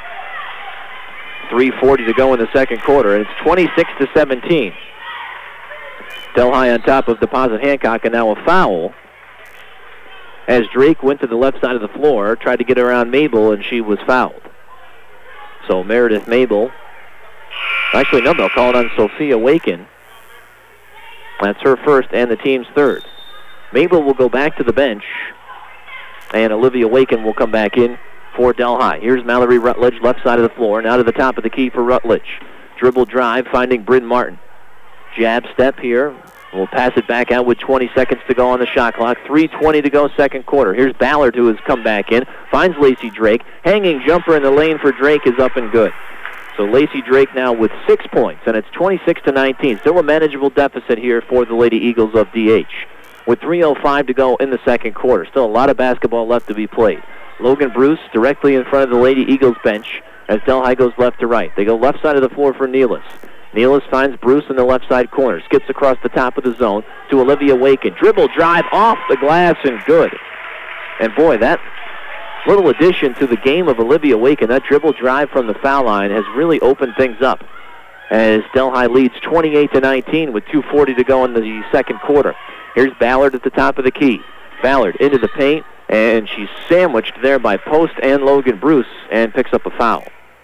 3:40 to go in the second quarter, and it's 26-17. Delhi on top of Deposit Hancock, and now a foul as Drake went to the left side of the floor, tried to get around Mabel, and she was fouled. So Meredith Mabel, actually no, they'll call it on Sophia Waken. That's her first and the team's third. Mabel will go back to the bench, and Olivia Waken will come back in for Delhi. Here's Mallory Rutledge, left side of the floor, now to the top of the key for Rutledge. Dribble drive, finding Bryn Martin. Jab step here. We'll pass it back out with 20 seconds to go on the shot clock. 3:20 to go, second quarter. Here's Ballard, who has come back in. Finds Lacey Drake. Hanging jumper in the lane for Drake is up and good. So Lacey Drake now with 6 points, and it's 26-19. Still a manageable deficit here for the Lady Eagles of DH. With 3:05 to go in the second quarter. Still a lot of basketball left to be played. Logan Bruce directly in front of the Lady Eagles bench as Delhi goes left to right. They go left side of the floor for Nealis. Nealis finds Bruce in the left side corner. Skips across the top of the zone to Olivia Waken. Dribble drive off the glass and good. And boy, that little addition to the game of Olivia Waken, that dribble drive from the foul line has really opened things up as Delhi leads 28-19 with 2:40 to go in the second quarter. Here's Ballard at the top of the key. Ballard into the paint, and she's sandwiched there by Post and Logan Bruce and picks up a foul.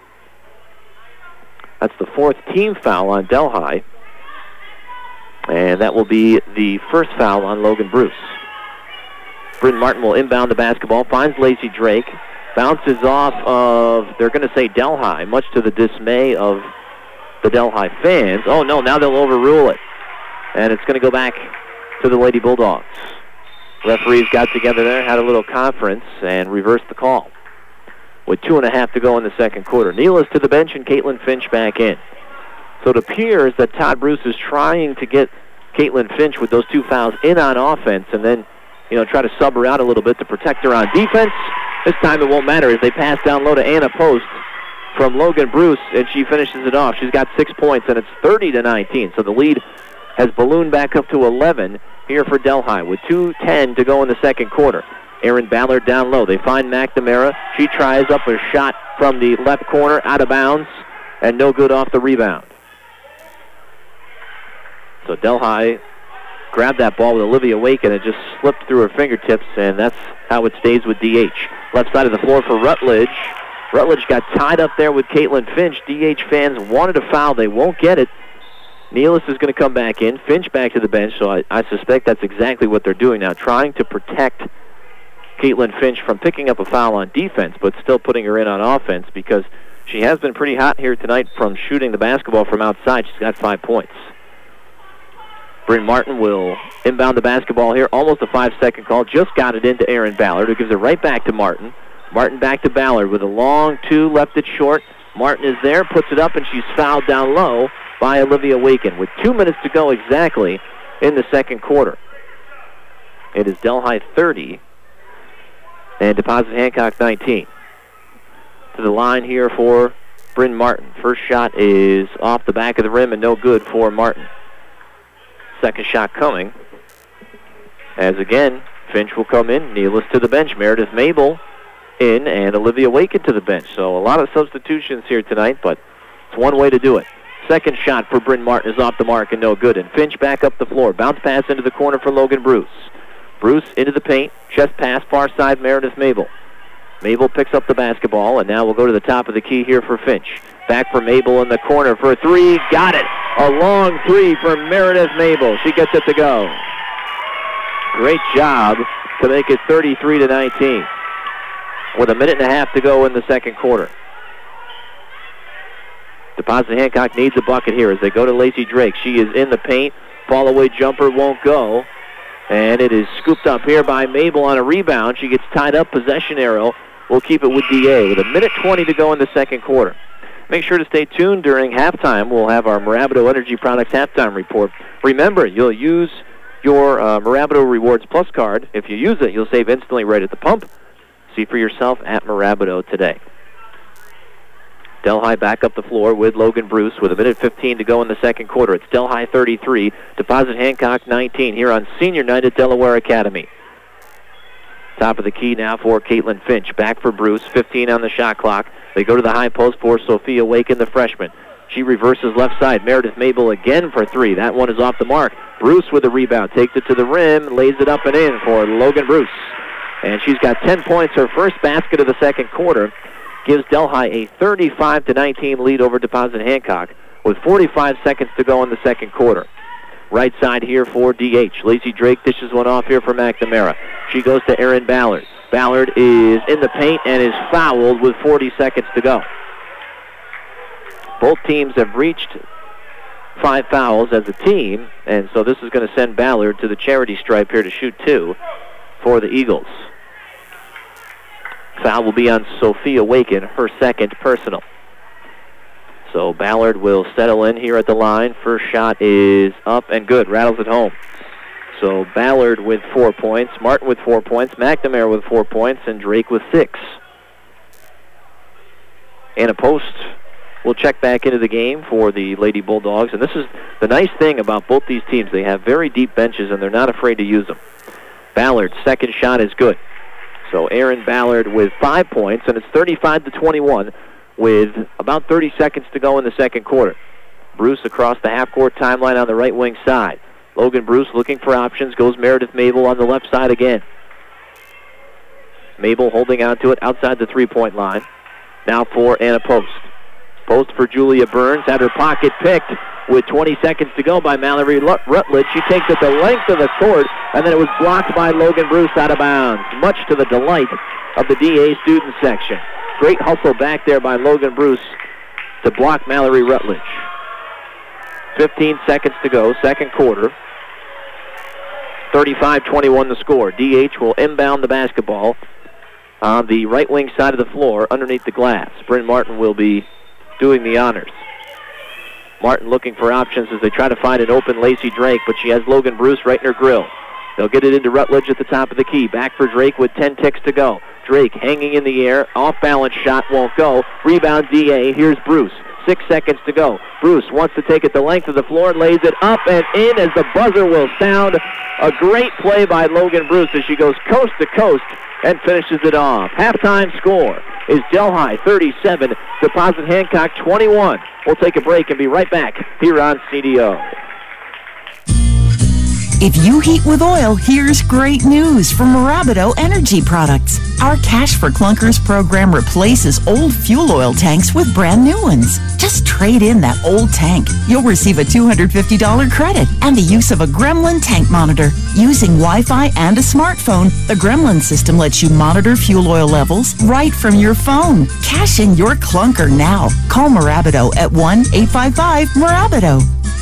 That's the fourth team foul on Delhi, and that will be the first foul on Logan Bruce. Bryn Martin will inbound the basketball, finds Lacey Drake, bounces off of, they're going to say Delhi, much to the dismay of the Delhi fans. Oh no, now they'll overrule it, and it's going to go back to the Lady Bulldogs. Referees got together there, had a little conference, and reversed the call. With 2:30 to go in the second quarter. Nealis to the bench and Caitlin Finch back in. So it appears that Todd Bruce is trying to get Caitlin Finch with those two fouls in on offense and then, try to sub her out a little bit to protect her on defense. This time it won't matter as they pass down low to Anna Post from Logan Bruce, and she finishes it off. She's got 6 points, and it's 30-19. So the lead has ballooned back up to 11 here for Delhi with 2:10 to go in the second quarter. Aaron Ballard down low. They find McNamara. She tries up a shot from the left corner, out of bounds, and no good off the rebound. So Delhi grabbed that ball with Olivia Waken and it just slipped through her fingertips, and that's how it stays with DH. Left side of the floor for Rutledge. Rutledge got tied up there with Caitlin Finch. DH fans wanted a foul. They won't get it. Nealis is going to come back in. Finch back to the bench, so I suspect that's exactly what they're doing now, trying to protect Caitlin Finch from picking up a foul on defense, but still putting her in on offense because she has been pretty hot here tonight from shooting the basketball from outside. She's got 5 points. Bryn Martin will inbound the basketball here. Almost a 5-second call. Just got it into Aaron Ballard, who gives it right back to Martin. Martin back to Ballard with a long two, left it short. Martin is there, puts it up, and she's fouled down low by Olivia Waken with 2 minutes to go exactly in the second quarter. It is Delhi 30 and Deposit Hancock 19. To the line here for Bryn Martin. First shot is off the back of the rim and no good for Martin. Second shot coming. As again, Finch will come in. Nealis to the bench. Meredith Mabel in and Olivia Waken to the bench. So a lot of substitutions here tonight, but it's one way to do it. Second shot for Bryn Martin is off the mark and no good. And Finch back up the floor. Bounce pass into the corner for Logan Bruce. Bruce into the paint. Chest pass, far side, Meredith Mabel. Mabel picks up the basketball, and now we'll go to the top of the key here for Finch. Back for Mabel in the corner for a three. Got it. A long three for Meredith Mabel. She gets it to go. Great job to make it 33-19. With a minute and a half to go in the second quarter. Deposit Hancock needs a bucket here as they go to Lacey Drake. She is in the paint. Fall away jumper won't go. And it is scooped up here by Mabel on a rebound. She gets tied up. Possession arrow will keep it with DA with a minute 20 to go in the second quarter. Make sure to stay tuned during halftime. We'll have our Mirabito Energy Products halftime report. Remember, you'll use your Mirabito Rewards Plus card. If you use it, you'll save instantly right at the pump. See for yourself at Mirabito today. Delhi back up the floor with Logan Bruce with a minute 15 to go in the second quarter. It's Delhi 33, Deposit Hancock 19 here on Senior Night at Delaware Academy. Top of the key now for Caitlin Finch. Back for Bruce, 15 on the shot clock. They go to the high post for Sophia Waken, the freshman. She reverses left side. Meredith Mabel again for three. That one is off the mark. Bruce with a rebound. Takes it to the rim, lays it up and in for Logan Bruce. And she's got 10 points. Her first basket of the second quarter gives Delhi a 35-19 lead over Deposit Hancock with 45 seconds to go in the second quarter. Right side here for DH. Lacey Drake dishes one off here for McNamara. She goes to Erin Ballard. Ballard is in the paint and is fouled with 40 seconds to go. Both teams have reached 5 fouls as a team, and so this is going to send Ballard to the charity stripe here to shoot 2 for the Eagles. Foul will be on Sophia Waken, her second personal. So Ballard will settle in here at the line. First shot is up and good. Rattles it home. So Ballard with 4 points, Martin with 4 points, McNamara with 4 points, and Drake with 6. Anna Post will check back into the game for the Lady Bulldogs. And this is the nice thing about both these teams. They have very deep benches, and they're not afraid to use them. Ballard's second shot is good. So Erin Ballard with 5 points, and it's 35-21 with about 30 seconds to go in the second quarter. Bruce across the half-court timeline on the right wing side. Logan Bruce looking for options, goes Meredith Mabel on the left side again. Mabel holding on to it outside the three-point line. Now for Anna Post. Post for Julia Burns, had her pocket picked with 20 seconds to go by Mallory Rutledge. She takes it the length of the court, and then it was blocked by Logan Bruce out of bounds, much to the delight of the DA student section. Great hustle back there by Logan Bruce to block Mallory Rutledge. 15 seconds to go, second quarter. 35-21 the score. DH will inbound the basketball on the right wing side of the floor underneath the glass. Bryn Martin will be doing the honors. Martin looking for options as they try to find an open Lacey Drake, but she has Logan Bruce right in her grill. They'll get it into Rutledge at the top of the key. Back for Drake with 10 ticks to go. Drake hanging in the air. Off-balance shot won't go. Rebound DA. Here's Bruce. 6 seconds to go. Bruce wants to take it the length of the floor, lays it up and in as the buzzer will sound. A great play by Logan Bruce as she goes coast to coast and finishes it off. Halftime score is Delhi 37, Deposit Hancock 21. We'll take a break and be right back here on CDO. If you heat with oil, here's great news from Marabido Energy Products. Our Cash for Clunkers program replaces old fuel oil tanks with brand new ones. Just trade in that old tank. You'll receive a $250 credit and the use of a Gremlin tank monitor. Using Wi-Fi and a smartphone, the Gremlin system lets you monitor fuel oil levels right from your phone. Cash in your clunker now. Call Marabido at 1-855-MARABIDO.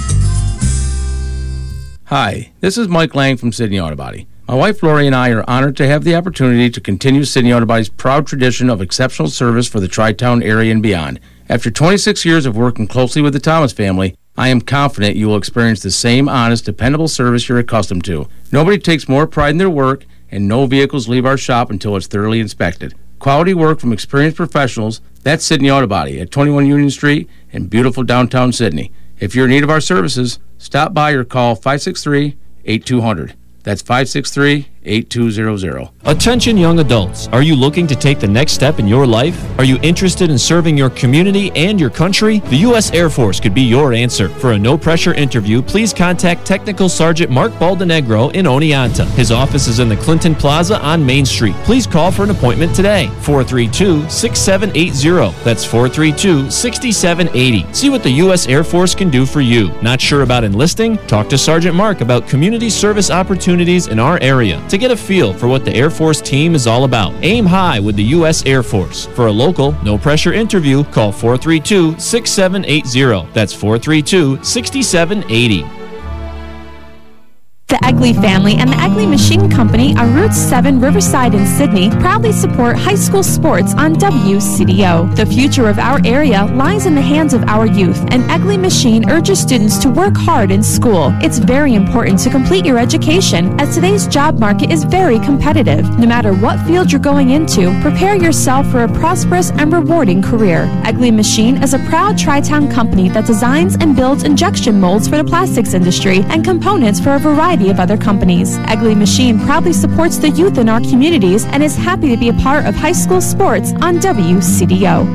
Hi, this is Mike Lang from Sydney Auto Body. My wife Lori and I are honored to have the opportunity to continue Sydney Auto Body's proud tradition of exceptional service for the Tri-Town area and beyond. After 26 years of working closely with the Thomas family, I am confident you will experience the same honest, dependable service you're accustomed to. Nobody takes more pride in their work, and no vehicles leave our shop until it's thoroughly inspected. Quality work from experienced professionals, that's Sydney Auto Body at 21 Union Street in beautiful downtown Sydney. If you're in need of our services, stop by or call 563-8200. That's 563-8200. Attention young adults. Are you looking to take the next step in your life? Are you interested in serving your community and your country? The U.S. Air Force could be your answer. For a no-pressure interview, please contact Technical Sergeant Mark Baldenegro in Oneonta. His office is in the Clinton Plaza on Main Street. Please call for an appointment today. 432-6780. That's 432-6780. See what the U.S. Air Force can do for you. Not sure about enlisting? Talk to Sergeant Mark about community service opportunities in our area to get a feel for what the Air Force team is all about. Aim high with the U.S. Air Force. For a local, no-pressure interview, call 432-6780. That's 432-6780. The Egley family and the Egley Machine Company on Route 7 Riverside in Sydney proudly support high school sports on WCDO. The future of our area lies in the hands of our youth, and Egley Machine urges students to work hard in school. It's very important to complete your education, as today's job market is very competitive. No matter what field you're going into, prepare yourself for a prosperous and rewarding career. Egley Machine is a proud Tri-Town company that designs and builds injection molds for the plastics industry and components for a variety of other companies. Egley Machine proudly supports the youth in our communities and is happy to be a part of high school sports on WCDO.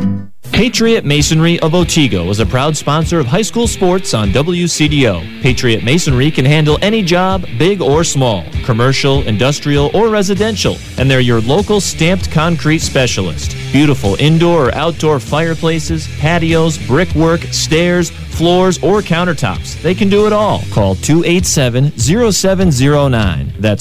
Patriot Masonry of Otsego is a proud sponsor of high school sports on WCDO. Patriot Masonry can handle any job, big or small, commercial, industrial, or residential, and they're your local stamped concrete specialist. Beautiful indoor or outdoor fireplaces, patios, brickwork, stairs, floors, or countertops. They can do it all. Call 287-0709. That's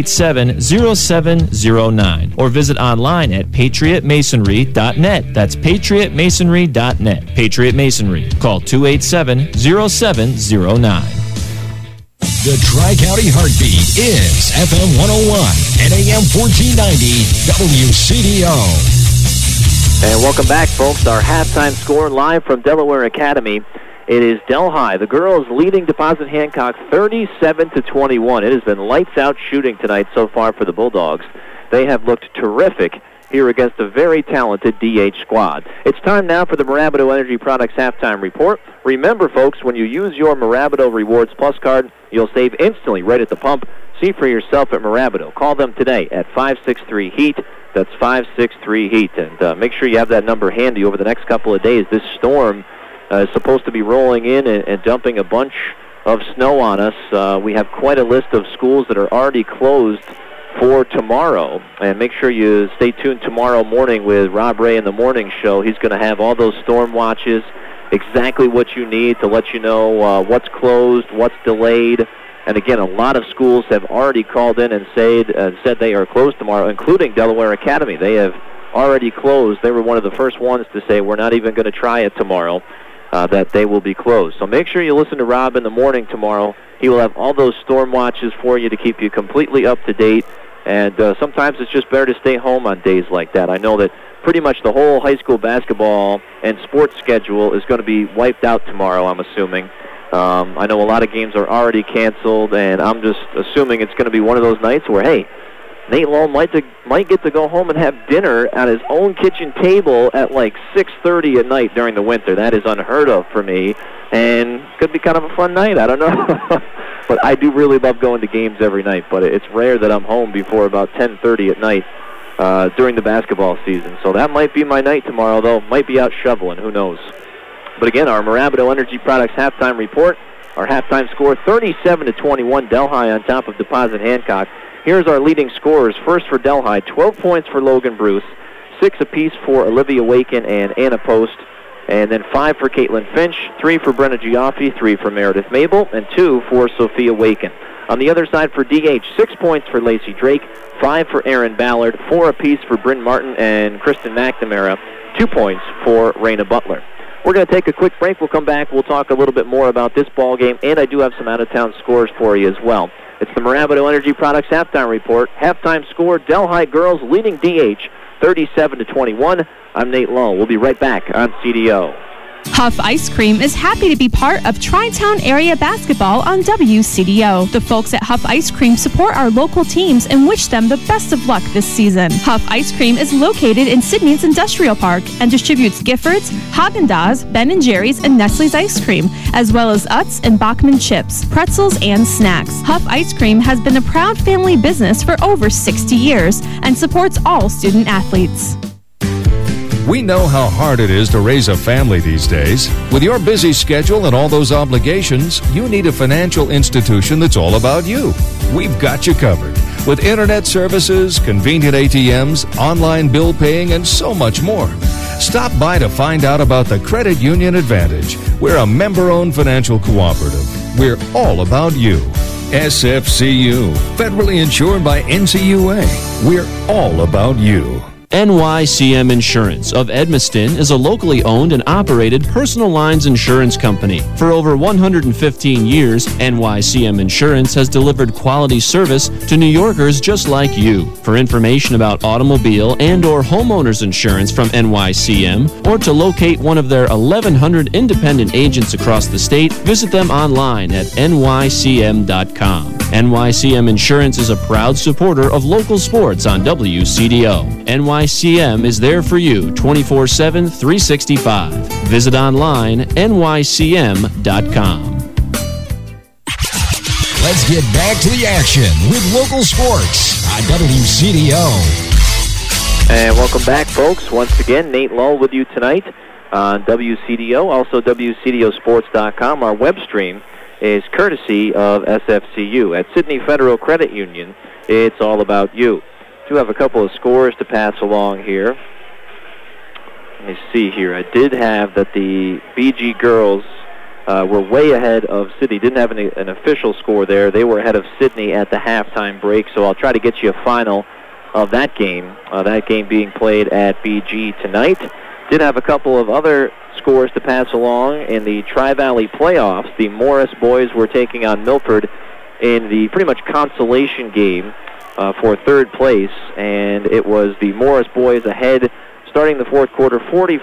287-0709. Or visit online at patriotmasonry.net. That's patriotmasonry.net. Patriot Masonry. Call 287-0709. The Tri-County Heartbeat is FM 101 and AM 1490 WCDO. And welcome back, folks. Our halftime score live from Delaware Academy. It is Delhi. The girls leading Deposit Hancock 37-21. It has been lights-out shooting tonight so far for the Bulldogs. They have looked terrific here against a very talented DH squad. It's time now for the Mirabito Energy Products Halftime Report. Remember, folks, when you use your Mirabito Rewards Plus card, you'll save instantly right at the pump. See for yourself at Mirabito. Call them today at 563-HEAT. That's 563-HEAT. And make sure you have that number handy over the next couple of days. This storm is supposed to be rolling in and dumping a bunch of snow on us. We have quite a list of schools that are already closed for tomorrow. And make sure you stay tuned tomorrow morning with Rob Ray in the morning show. He's going to have all those storm watches, exactly what you need to let you know what's closed, what's delayed. And again, a lot of schools have already called in and said they are closed tomorrow, including Delaware Academy. They have already closed. They were one of the first ones to say we're not even going to try it tomorrow, that they will be closed. So make sure you listen to Rob in the morning tomorrow. He will have all those storm watches for you to keep you completely up to date. And sometimes it's just better to stay home on days like that. I know that pretty much the whole high school basketball and sports schedule is going to be wiped out tomorrow, I'm assuming. I know a lot of games are already canceled, and I'm just assuming it's going to be one of those nights where, hey, Nate Lowell might get to go home and have dinner at his own kitchen table at like 6:30 at night during the winter. That is unheard of for me, and could be kind of a fun night. I don't know. But I do really love going to games every night, but it's rare that I'm home before about 10:30 at night during the basketball season. So that might be my night tomorrow, though. Might be out shoveling. Who knows? But again, our Mirabito Energy Products halftime report, our halftime score, 37-21, Delhi on top of Deposit Hancock. Here's our leading scorers. First for Delhi, 12 points for Logan Bruce, 6 apiece for Olivia Waken and Anna Post, and then 5 for Caitlin Finch, 3 for Brenna Giaffi, 3 for Meredith Mabel, and 2 for Sophia Waken. On the other side for DH, 6 points for Lacey Drake, 5 for Aaron Ballard, 4 apiece for Bryn Martin and Kristen McNamara, 2 points for Raina Butler. We're going to take a quick break. We'll come back. We'll talk a little bit more about this ball game, and I do have some out-of-town scores for you as well. It's the Mirabito Energy Products halftime report. Halftime score, Delhi girls leading DH 37-21. I'm Nate Lowe. We'll be right back on CDO. Huff Ice Cream is happy to be part of Tri-Town area basketball on WCDO. The folks at Huff Ice Cream support our local teams and wish them the best of luck this season. Huff Ice Cream is located in Sydney's Industrial Park and distributes Giffords, Haagen-Dazs, Ben & Jerry's, and Nestle's ice cream, as well as Utz and Bachman chips, pretzels, and snacks. Huff Ice Cream has been a proud family business for over 60 years and supports all student athletes. We know how hard it is to raise a family these days. With your busy schedule and all those obligations, you need a financial institution that's all about you. We've got you covered. With internet services, convenient ATMs, online bill paying, and so much more. Stop by to find out about the Credit Union Advantage. We're a member-owned financial cooperative. We're all about you. SFCU, federally insured by NCUA. We're all about you. NYCM Insurance of Edmiston is a locally owned and operated personal lines insurance company. For over 115 years, NYCM Insurance has delivered quality service to New Yorkers just like you. For information about automobile and or homeowners insurance from NYCM, or to locate one of their 1,100 independent agents across the state, visit them online at nycm.com. NYCM Insurance is a proud supporter of local sports on WCDO. NYCM is there for you 24/7, 365. Visit online nycm.com. Let's get back to the action with local sports on WCDO. And welcome back, folks. Once again, Nate Lull with you tonight. on WCDO, also WCDOsports.com. Our web stream is courtesy of SFCU. At Sydney Federal Credit Union, it's all about you. Do have a couple of scores to pass along here. Let me see here. I did have that the BG girls were way ahead of Sydney. Didn't have an official score there. They were ahead of Sydney at the halftime break, so I'll try to get you a final of that game being played at BG tonight. Did have a couple of other scores to pass along in the Tri-Valley playoffs. The Morris boys were taking on Milford in the pretty much consolation game for third place, and it was the Morris boys ahead starting the fourth quarter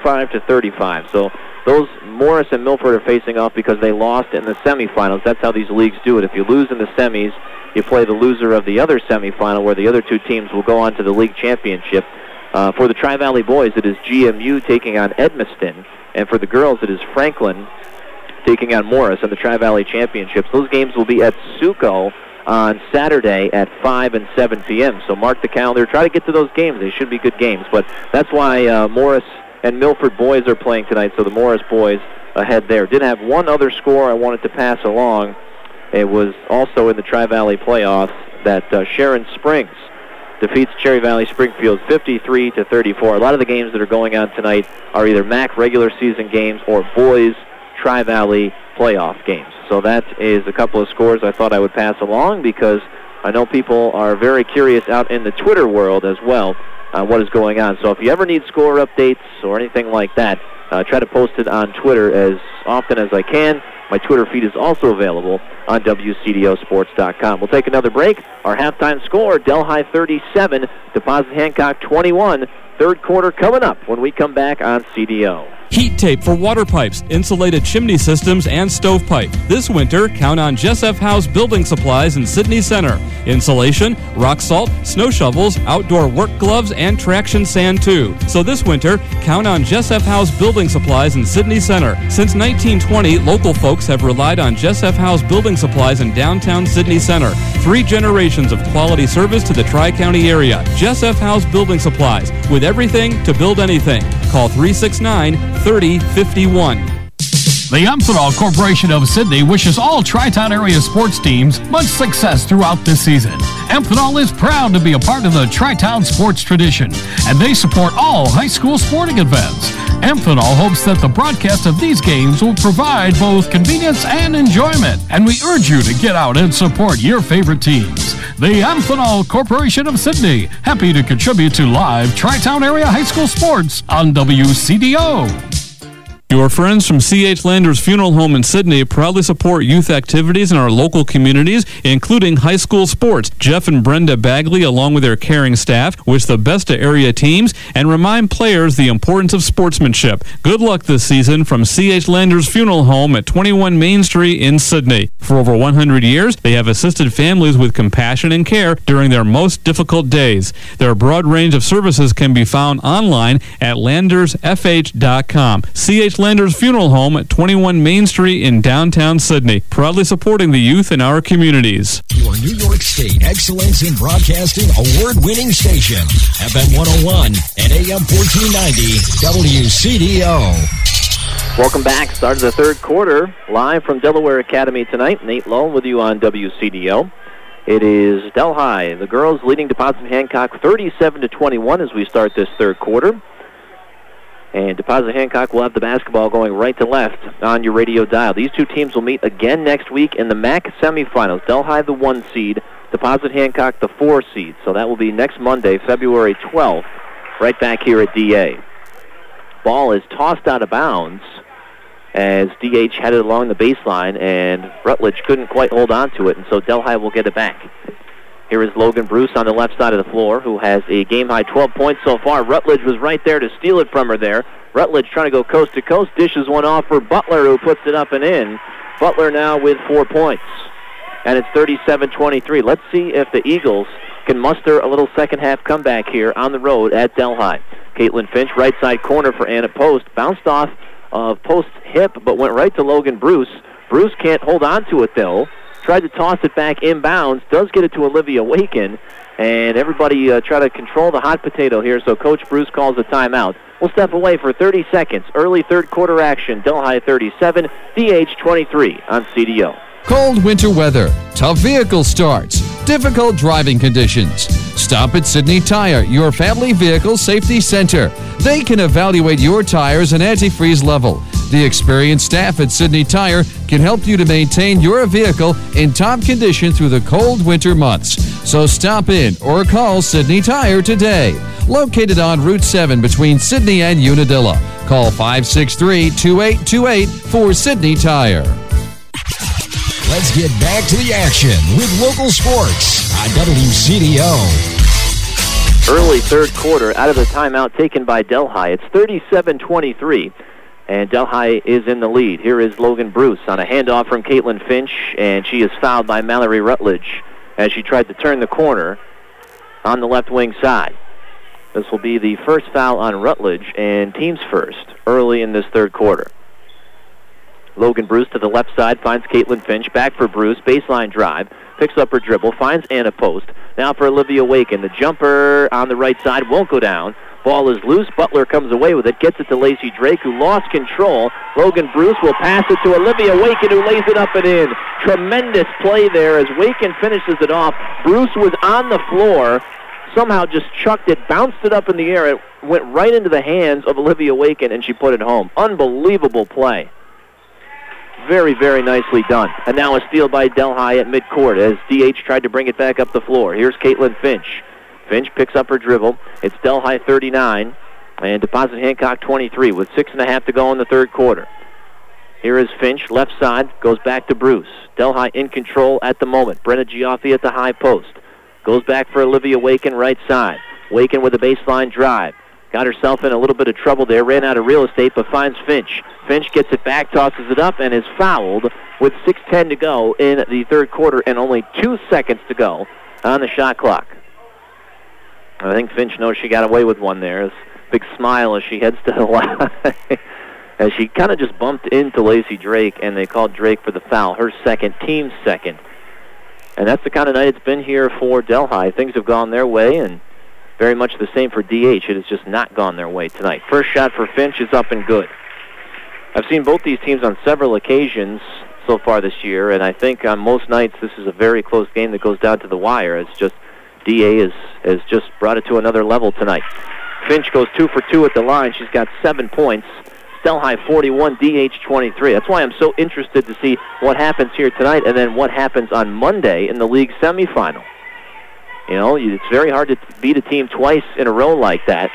45-35. So those Morris and Milford are facing off because they lost in the semifinals. That's how these leagues do it. If you lose in the semis, you play the loser of the other semifinal, where the other two teams will go on to the league championship. For the Tri-Valley boys, it is GMU taking on Edmiston, and for the girls, it is Franklin taking on Morris in the Tri-Valley championships. Those games will be at Suco on Saturday at 5 and 7 p.m. So mark the calendar. Try to get to those games. They should be good games. But that's why Morris and Milford boys are playing tonight, so the Morris boys ahead there. Did have one other score I wanted to pass along. It was also in the Tri-Valley playoffs that Sharon Springs defeats Cherry Valley Springfield 53-34. A lot of the games that are going on tonight are either MAC regular season games or boys Tri-Valley playoff games. So that is a couple of scores I thought I would pass along, because I know people are very curious out in the Twitter world as well what is going on. So if you ever need score updates or anything like that, try to post it on Twitter as often as I can. My Twitter feed is also available on WCDOsports.com. We'll take another break. Our halftime score, Delhi 37, Deposit Hancock 21. Third quarter coming up when we come back on CDO. Heat tape for water pipes, insulated chimney systems, and stovepipe. This winter, count on Jess F. House Building Supplies in Sydney Center. Insulation, rock salt, snow shovels, outdoor work gloves, and traction sand too. So this winter, count on Jess F. House Building Supplies in Sydney Center. Since 1920, local folks have relied on Jess F. House Building Supplies in downtown Sydney Center. 3 generations of quality service to the Tri-County area. Jess F. House Building Supplies, with everything to build anything. Call 369-3051. The Amphenol Corporation of Sydney wishes all Tri-Town area sports teams much success throughout this season. Amphenol is proud to be a part of the Tri-Town sports tradition, and they support all high school sporting events. Amphenol hopes that the broadcast of these games will provide both convenience and enjoyment, and we urge you to get out and support your favorite teams. The Amphenol Corporation of Sydney, happy to contribute to live Tri-Town area high school sports on WCDO. Your friends from C.H. Landers Funeral Home in Sydney proudly support youth activities in our local communities, including high school sports. Jeff and Brenda Bagley, along with their caring staff, wish the best to area teams and remind players the importance of sportsmanship. Good luck this season from C.H. Landers Funeral Home at 21 Main Street in Sydney. For over 100 years, they have assisted families with compassion and care during their most difficult days. Their broad range of services can be found online at landersfh.com. C.H. Landers Funeral Home at 21 Main Street in downtown Sydney, proudly supporting the youth in our communities. Your New York State Excellence in Broadcasting award-winning station, FM 101 and AM 1490 WCDO. Welcome back. Start of the third quarter, live from Delaware Academy tonight. Nate Lowe with you on WCDO. It is Delhi, the girls leading Deposit Hancock 37-21 as we start this third quarter. And Deposit Hancock will have the basketball going right to left on your radio dial. These two teams will meet again next week in the MAC semifinals. Delhi, the 1 seed, Deposit Hancock, the 4 seed. So that will be next Monday, February 12th, right back here at DA. Ball is tossed out of bounds as DH headed along the baseline, and Rutledge couldn't quite hold on to it, and so Delhi will get it back. Here is Logan Bruce on the left side of the floor, who has a game-high 12 points so far. Rutledge was right there to steal it from her there. Rutledge trying to go coast to coast, dishes one off for Butler, who puts it up and in. Butler now with 4 points, and it's 37-23. Let's see if the Eagles can muster a little second-half comeback here on the road at Delhi. Caitlin Finch, right side corner for Anna Post, bounced off of Post's hip, but went right to Logan Bruce. Bruce can't hold on to it, though. tried to toss it back inbounds, does get it to Olivia Waken, and everybody try to control the hot potato here, so Coach Bruce calls a timeout. We'll step away for 30 seconds. Early third quarter action. Delhi 37, DH 23 on CDO. Cold winter weather, tough vehicle starts, difficult driving conditions. Stop at Sydney Tire, your family vehicle safety center. They can evaluate your tires and antifreeze level. The experienced staff at Sydney Tire can help you to maintain your vehicle in top condition through the cold winter months. So stop in or call Sydney Tire today. Located on Route 7 between Sydney and Unadilla. Call 563-2828 for Sydney Tire. Let's get back to the action with local sports on WCDO. Early third quarter out of the timeout taken by Delhi. It's 37-23, and Delhi is in the lead. Here is Logan Bruce on a handoff from Caitlin Finch, and she is fouled by Mallory Rutledge as she tried to turn the corner on the left wing side. This will be the first foul on Rutledge and team's first early in this third quarter. Logan Bruce to the left side, finds Caitlin Finch. Back for Bruce, baseline drive. Picks up her dribble, finds Anna Post. Now for Olivia Waken. The jumper on the right side won't go down. Ball is loose. Butler comes away with it, gets it to Lacey Drake, who lost control. Logan Bruce will pass it to Olivia Waken, who lays it up and in. Tremendous play there as Waken finishes it off. Bruce was on the floor, somehow just chucked it, bounced it up in the air. It went right into the hands of Olivia Waken, and she put it home. Unbelievable play. Very, very nicely done. And now a steal by Delhi at midcourt as DH tried to bring it back up the floor. Here's Caitlin Finch. Finch picks up her dribble. It's Delhi 39 and Deposit Hancock 23 with 6.5 to go in the third quarter. Here is Finch, left side, goes back to Bruce. Delhi in control at the moment. Brenna Gioffi at the high post. Goes back for Olivia Waken, right side. Waken with a baseline drive. Got herself in a little bit of trouble there, ran out of real estate, but finds Finch. Finch gets it back, tosses it up, and is fouled with 6:10 to go in the third quarter and only 2 seconds to go on the shot clock. I think Finch knows she got away with one there. It's a big smile as she heads to the line. As she kind of just bumped into Lacey Drake, and they called Drake for the foul, her second, team's second. And that's the kind of night it's been here for Delhi. Things have gone their way, and very much the same for DH. It has just not gone their way tonight. First shot for Finch is up and good. I've seen both these teams on several occasions so far this year, and I think on most nights this is a very close game that goes down to the wire. It's just DA has just brought it to another level tonight. Finch goes 2 for 2 at the line. She's got 7 points. Delhi 41, DH 23. That's why I'm so interested to see what happens here tonight and then what happens on Monday in the league semifinal. You know, it's very hard to beat a team twice in a row like that.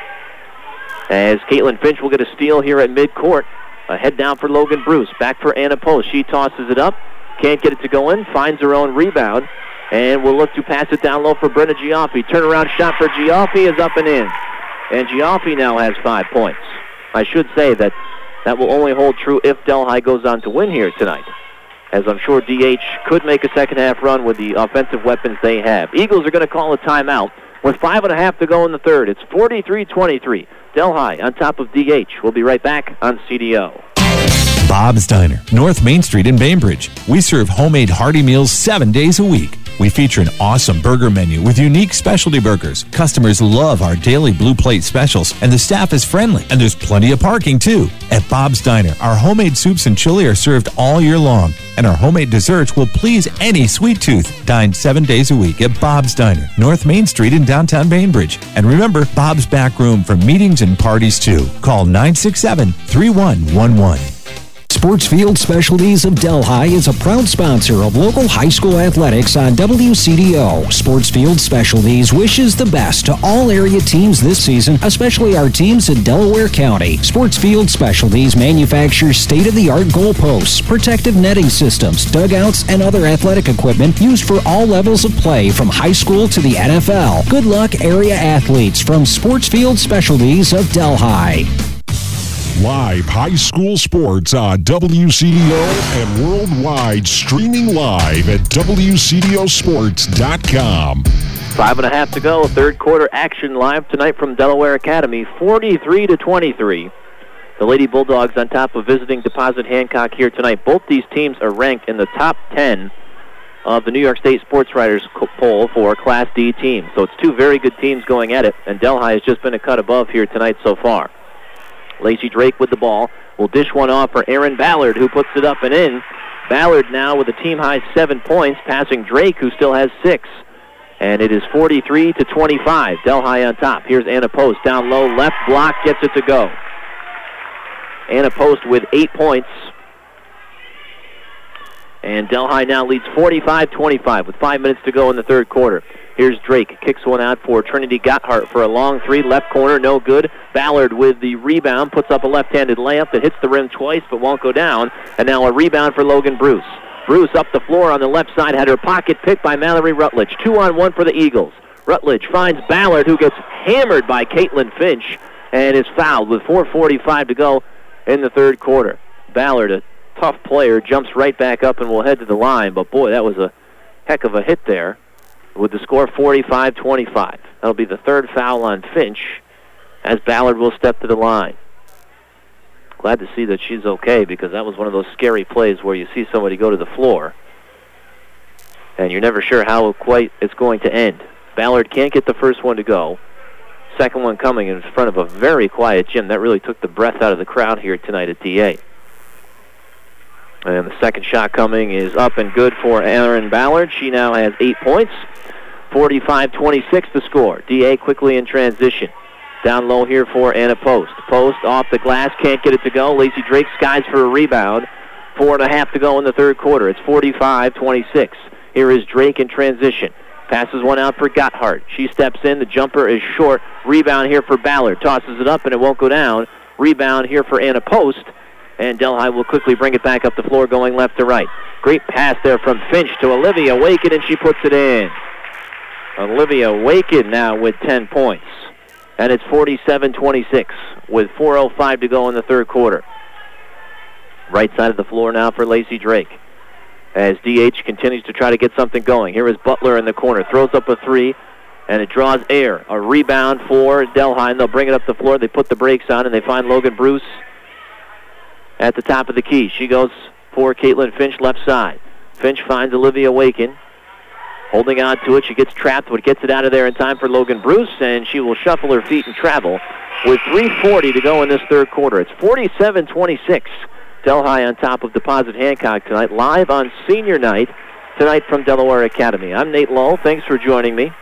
As Caitlin Finch will get a steal here at midcourt. A head down for Logan Bruce. Back for Anna Post. She tosses it up. Can't get it to go in. Finds her own rebound. And will look to pass it down low for Brenna Gioffi. Turnaround shot for Gioffi is up and in. And Gioffi now has 5 points. I should say that will only hold true if Delhi goes on to win here tonight, as I'm sure DH could make a second-half run with the offensive weapons they have. Eagles are going to call a timeout with 5.5 to go in the third. It's 43-23. Delhi on top of DH. We'll be right back on CDO. Bob's Diner, North Main Street in Bainbridge. We serve homemade hearty meals 7 days a week. We feature an awesome burger menu with unique specialty burgers. Customers love our daily blue plate specials, and the staff is friendly. And there's plenty of parking, too. At Bob's Diner, our homemade soups and chili are served all year long, and our homemade desserts will please any sweet tooth. Dine 7 days a week at Bob's Diner, North Main Street in downtown Bainbridge. And remember, Bob's back room for meetings and parties, too. Call 967-3111. Sportsfield Specialties of Delhi is a proud sponsor of local high school athletics on WCDO. Sportsfield Specialties wishes the best to all area teams this season, especially our teams in Delaware County. Sportsfield Specialties manufactures state-of-the-art goalposts, protective netting systems, dugouts, and other athletic equipment used for all levels of play from high school to the NFL. Good luck, area athletes, from Sportsfield Specialties of Delhi. Live high school sports on WCDO and worldwide, streaming live at WCDOsports.com. 5.5 to go. Third quarter action live tonight from Delaware Academy, 43-23. The Lady Bulldogs on top of visiting Deposit Hancock here tonight. Both these teams are ranked in the top 10 of the New York State Sports Writers poll for Class D teams. So it's two very good teams going at it, and Delhi has just been a cut above here tonight so far. Lacey Drake with the ball will dish one off for Aaron Ballard, who puts it up and in. Ballard now with a team-high 7 points, passing Drake, who still has 6. And it is 43-25. Delhi on top. Here's Anna Post down low, left block, gets it to go. Anna Post with 8 points. And Delhi now leads 45-25 with 5 minutes to go in the third quarter. Here's Drake, kicks one out for Trinity Gotthard for a long three, left corner, no good. Ballard with the rebound, puts up a left-handed layup that hits the rim twice but won't go down. And now a rebound for Logan Bruce. Bruce up the floor on the left side, had her pocket picked by Mallory Rutledge. 2-on-1 for the Eagles. Rutledge finds Ballard, who gets hammered by Caitlin Finch and is fouled with 4:45 to go in the third quarter. Ballard, a tough player, jumps right back up and will head to the line, but boy, that was a heck of a hit there with the score 45-25. That'll be the third foul on Finch as Ballard will step to the line. Glad to see that she's okay, because that was one of those scary plays where you see somebody go to the floor and you're never sure how quite it's going to end. Ballard can't get the first one to go. Second one coming in front of a very quiet gym. That really took the breath out of the crowd here tonight at DA. And the second shot coming is up and good for Aaron Ballard. She now has 8 points. 45-26 the score. DA quickly in transition. Down low here for Anna Post. Post off the glass, can't get it to go. Lacey Drake skies for a rebound. 4.5 to go in the third quarter. It's 45-26. Here is Drake in transition. Passes one out for Gotthard. She steps in. The jumper is short. Rebound here for Ballard. Tosses it up and it won't go down. Rebound here for Anna Post. And Delhi will quickly bring it back up the floor going left to right. Great pass there from Finch to Olivia Waken, and she puts it in. Olivia Waken now with 10 points. And it's 47-26 with 4:05 to go in the third quarter. Right side of the floor now for Lacey Drake as DH continues to try to get something going. Here is Butler in the corner. Throws up a three, and it draws air. A rebound for Delhi, and they'll bring it up the floor. They put the brakes on, and they find Logan Bruce at the top of the key. She goes for Caitlin Finch left side. Finch finds Olivia Waken. Holding on to it, she gets trapped, but gets it out of there in time for Logan Bruce, and she will shuffle her feet and travel with 3:40 to go in this third quarter. It's 47-26. Delhi on top of Deposit Hancock tonight, live on senior night tonight from Delaware Academy. I'm Nate Lull. Thanks for joining me.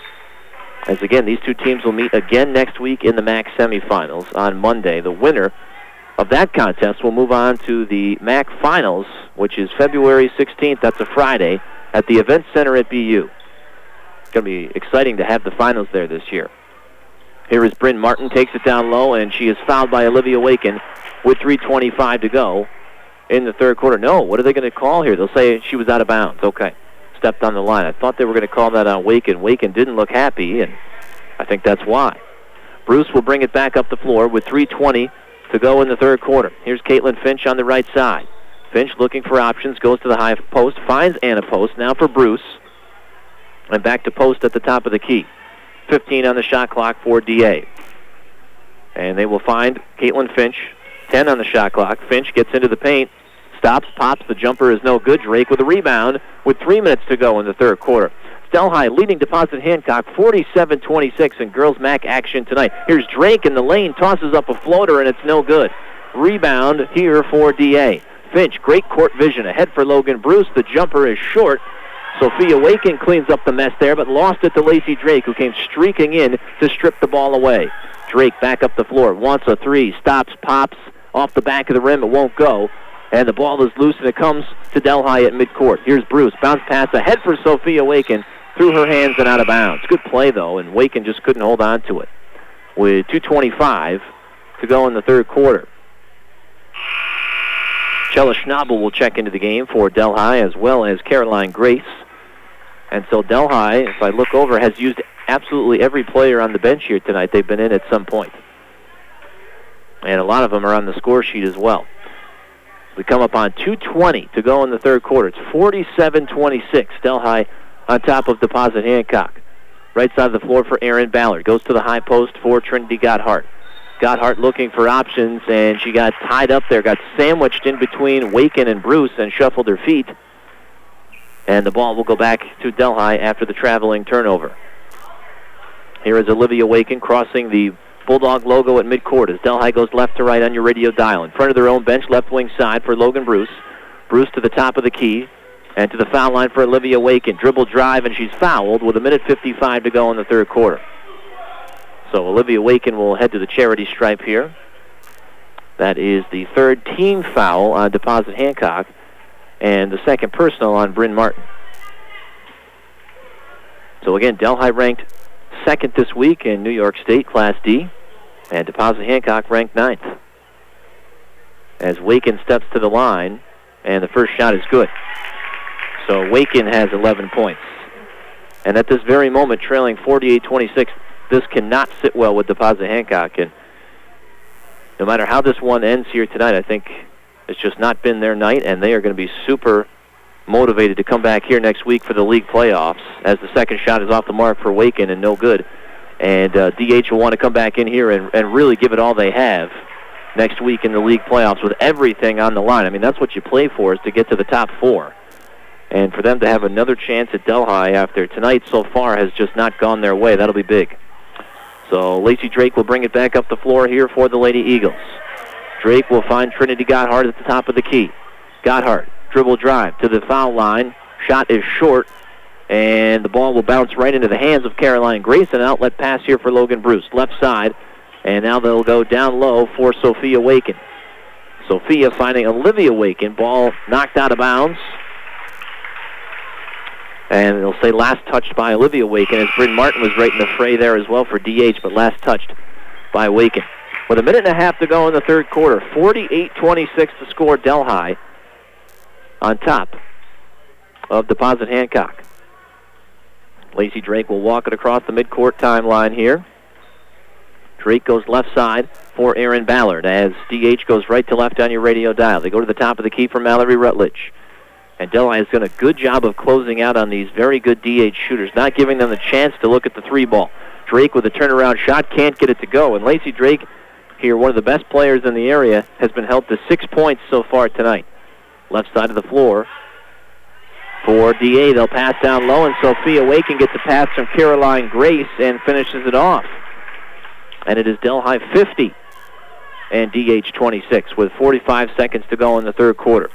As again, these two teams will meet again next week in the MAC semifinals on Monday. The winner of that contest will move on to the MAC finals, which is February 16th. That's a Friday at the Event Center at BU. It's going to be exciting to have the finals there this year. Here is Bryn Martin, takes it down low, and she is fouled by Olivia Waken with 3:25 to go in the third quarter. No, what are they going to call here? They'll say she was out of bounds. Okay, stepped on the line. I thought they were going to call that on Waken. Waken didn't look happy, and I think that's why. Bruce will bring it back up the floor with 3:20 to go in the third quarter. Here's Caitlin Finch on the right side. Finch looking for options, goes to the high post, finds Anna Post, now for Bruce, and back to Post at the top of the key. 15 on the shot clock for DA. And they will find Caitlin Finch, 10 on the shot clock. Finch gets into the paint, stops, pops, the jumper is no good. Drake with a rebound with 3 minutes to go in the third quarter. Delhi leading Deposit Hancock 47-26 in girls MAC action tonight. Here's Drake in the lane, tosses up a floater, and it's no good. Rebound here for DA. Finch, great court vision ahead for Logan Bruce. The jumper is short. Sophia Waken cleans up the mess there, but lost it to Lacey Drake, who came streaking in to strip the ball away. Drake back up the floor, wants a three, stops, pops, off the back of the rim, it won't go. And the ball is loose, and it comes to Delhi at midcourt. Here's Bruce, bounce pass ahead for Sophia Waken, through her hands and out of bounds. Good play, though, and Waken just couldn't hold on to it. With 2:25 to go in the third quarter. Chella Schnabel will check into the game for Delhi, as well as Caroline Grace. And so Delhi, if I look over, has used absolutely every player on the bench here tonight. They've been in at some point. And a lot of them are on the score sheet as well. We come up on 2:20 to go in the third quarter. It's 47-26. Delhi on top of Deposit Hancock. Right side of the floor for Aaron Ballard. Goes to the high post for Trinity Gotthard. Gotthard looking for options, and she got tied up there, got sandwiched in between Waken and Bruce and shuffled her feet. And the ball will go back to Delhi after the traveling turnover. Here is Olivia Waken crossing the Bulldog logo at midcourt as Delhi goes left to right on your radio dial. In front of their own bench, left wing side for Logan Bruce. Bruce to the top of the key and to the foul line for Olivia Waken. Dribble drive, and she's fouled with 1:55 to go in the third quarter. So Olivia Waken will head to the charity stripe here. That is the third team foul on Deposit Hancock and the second personal on Bryn Martin. So again, Delhi ranked second this week in New York State Class D, and Deposit Hancock ranked 9th. As Waken steps to the line, and the first shot is good. So Waken has 11 points. And at this very moment, trailing 48-26, this cannot sit well with Deposit Hancock. And no matter how this one ends here tonight, I think it's just not been their night, and they are going to be super motivated to come back here next week for the league playoffs, as the second shot is off the mark for Waken and no good. And DH will want to come back in here and really give it all they have next week in the league playoffs with everything on the line. I mean, that's what you play for, is to get to the top 4. And for them to have another chance at Delhi after tonight so far has just not gone their way, that'll be big. So Lacey Drake will bring it back up the floor here for the Lady Eagles. Drake will find Trinity Gotthard at the top of the key. Gotthard, dribble drive to the foul line. Shot is short, and the ball will bounce right into the hands of Caroline Grace. An outlet pass here for Logan Bruce, left side. And now they'll go down low for Sophia Waken. Sophia finding Olivia Waken. Ball knocked out of bounds. And it'll say last touched by Olivia Waken, as Bryn Martin was right in the fray there as well for DH, but last touched by Waken. With 1.5 minutes to go in the third quarter, 48-26 to score. Delhi on top of Deposit Hancock. Lacey Drake will walk it across the midcourt timeline here. Drake goes left side for Aaron Ballard as DH goes right to left on your radio dial. They go to the top of the key for Mallory Rutledge. And Delhi has done a good job of closing out on these very good DH shooters, not giving them the chance to look at the 3 ball. Drake with a turnaround shot, can't get it to go. And Lacey Drake, here, one of the best players in the area, has been held to 6 points so far tonight. Left side of the floor for DA. They'll pass down low, and Sophia Waken gets a pass from Caroline Grace and finishes it off. And it is Delhi 50 and DH 26 with 45 seconds to go in the third quarter.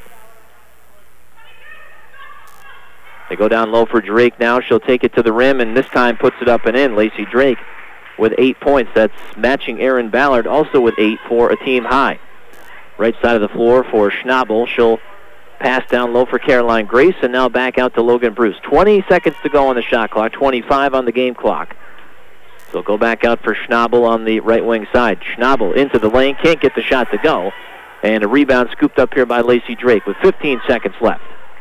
They go down low for Drake now. She'll take it to the rim, and this time puts it up and in. Lacey Drake with 8 points. That's matching Aaron Ballard, also with 8 for a team high. Right side of the floor for Schnabel. She'll pass down low for Caroline Grace, and now back out to Logan Bruce. 20 seconds to go on the shot clock, 25 on the game clock. So go back out for Schnabel on the right wing side. Schnabel into the lane, can't get the shot to go. And a rebound scooped up here by Lacey Drake with 15 seconds left.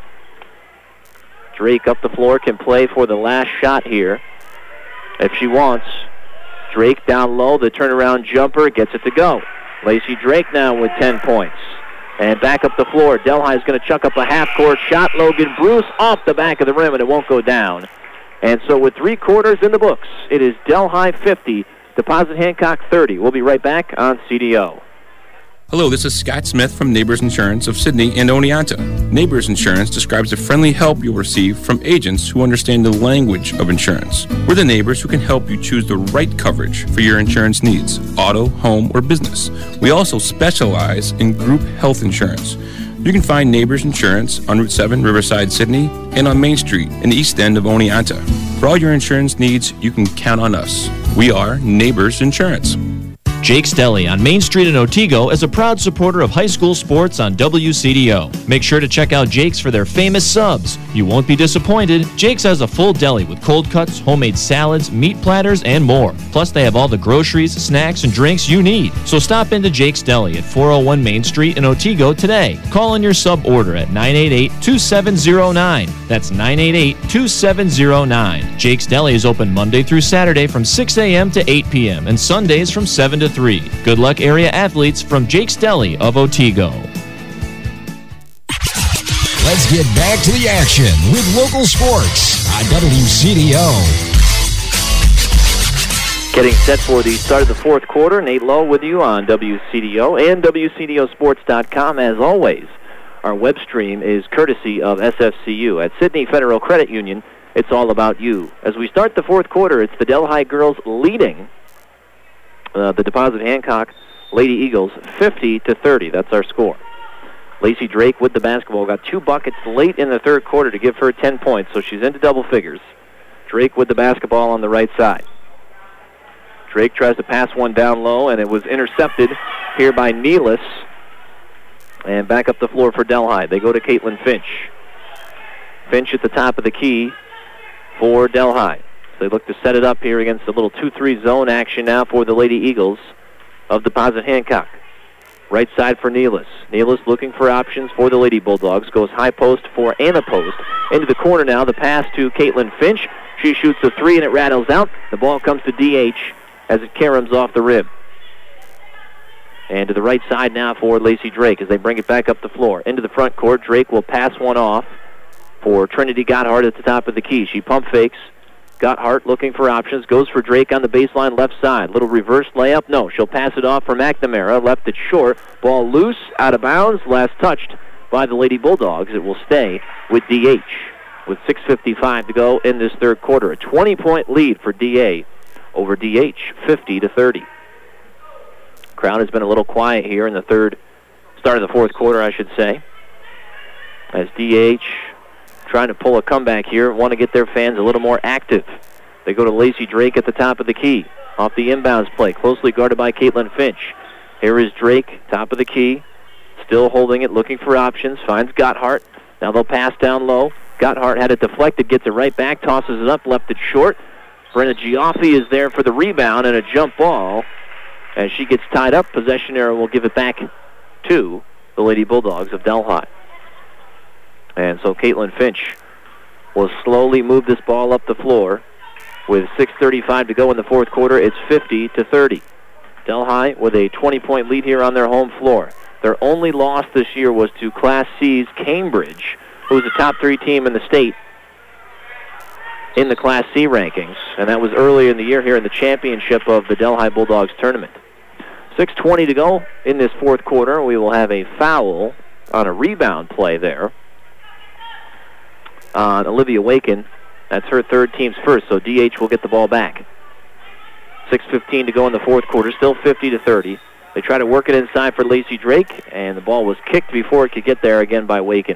Drake up the floor, can play for the last shot here if she wants. Drake down low, the turnaround jumper, gets it to go. Lacey Drake now with 10 points. And back up the floor, Delhi is going to chuck up a half-court shot. Logan Bruce off the back of the rim, and it won't go down. And so with 3 quarters in the books, it is Delhi 50, Deposit Hancock 30. We'll be right back on CDO. Hello, this is Scott Smith from Neighbors Insurance of Sydney and Oneonta. Neighbors Insurance describes the friendly help you'll receive from agents who understand the language of insurance. We're the neighbors who can help you choose the right coverage for your insurance needs, auto, home, or business. We also specialize in group health insurance. You can find Neighbors Insurance on Route 7, Riverside, Sydney, and on Main Street in the east end of Oneonta. For all your insurance needs, you can count on us. We are Neighbors Insurance. Jake's Deli on Main Street in Otsego is a proud supporter of high school sports on WCDO. Make sure to check out Jake's for their famous subs. You won't be disappointed. Jake's has a full deli with cold cuts, homemade salads, meat platters, and more. Plus, they have all the groceries, snacks, and drinks you need. So stop into Jake's Deli at 401 Main Street in Otsego today. Call in your sub order at 988-2709. That's 988-2709. Jake's Deli is open Monday through Saturday from 6 a.m. to 8 p.m. and Sundays from 7 to 3. Good luck, area athletes from Jake's Deli of Otsego. Let's get back to the action with local sports on WCDO. Getting set for the start of the fourth quarter. Nate Lowe with you on WCDO and WCDOsports.com as always. Our web stream is courtesy of SFCU. At Sidney Federal Credit Union, it's all about you. As we start the fourth quarter, it's the Delhi girls leading the Deposit Hancock Lady Eagles 50-30. That's our score. Lacey Drake with the basketball. Got 2 buckets late in the third quarter to give her 10 points, so she's into double figures. Drake with the basketball on the right side. Drake tries to pass one down low, and it was intercepted here by Nealis. And back up the floor for Delhi. They go to Caitlin Finch. Finch at the top of the key for Delhi. So they look to set it up here against a little 2-3 zone action now for the Lady Eagles of Deposit Hancock. Right side for Nealis. Nealis looking for options for the Lady Bulldogs. Goes high post for Anna Post. Into the corner now. The pass to Caitlin Finch. She shoots a 3 and it rattles out. The ball comes to DH as it caroms off the rim. And to the right side now for Lacey Drake as they bring it back up the floor. Into the front court. Drake will pass one off for Trinity Gotthard at the top of the key. She pump fakes. Gotthard looking for options. Goes for Drake on the baseline left side. Little reverse layup. No, she'll pass it off for McNamara. Left it short. Ball loose, out of bounds. Last touched by the Lady Bulldogs. It will stay with DH with 6:55 to go in this third quarter. A 20-point lead for DA over DH, 50-30. Crowd has been a little quiet here in the start of the fourth quarter, I should say, as DH trying to pull a comeback here, want to get their fans a little more active. They go to Lacey Drake at the top of the key, off the inbounds play, closely guarded by Caitlin Finch. Here is Drake, top of the key, still holding it, looking for options, finds Gotthard. Now they'll pass down low. Gotthard had it deflected, gets it right back, tosses it up, left it short. Brenna Gioffi is there for the rebound and a jump ball. As she gets tied up, possession arrow will give it back to the Lady Bulldogs of Delhi. And so Caitlin Finch will slowly move this ball up the floor. With 6:35 to go in the fourth quarter, it's 50-30. Delhi with a 20-point lead here on their home floor. Their only loss this year was to Class C's Cambridge, who was a top 3 team in the state in the Class C rankings. And that was earlier in the year here in the championship of the Delhi Bulldogs tournament. 6:20 to go in this fourth quarter. We will have a foul on a rebound play there on Olivia Waken. That's her third, team's first, so DH will get the ball back. 6:15 to go in the fourth quarter, still 50-30. They try to work it inside for Lacey Drake, and the ball was kicked before it could get there again by Waken.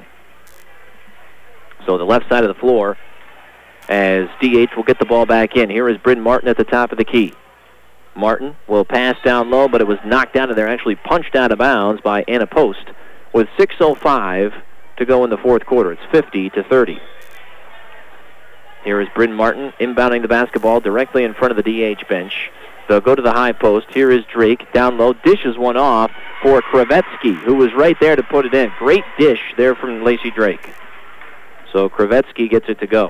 So the left side of the floor as DH will get the ball back in. Here is Bryn Martin at the top of the key. Martin will pass down low, but it was knocked out of there, actually punched out of bounds by Anna Post. With 6:05 to go in the fourth quarter, it's 50-30. Here is Bryn Martin inbounding the basketball directly in front of the DH bench. They'll go to the high post. Here is Drake down low, dishes one off for Kravetsky, who was right there to put it in. Great dish there from Lacey Drake. So Kravetsky gets it to go.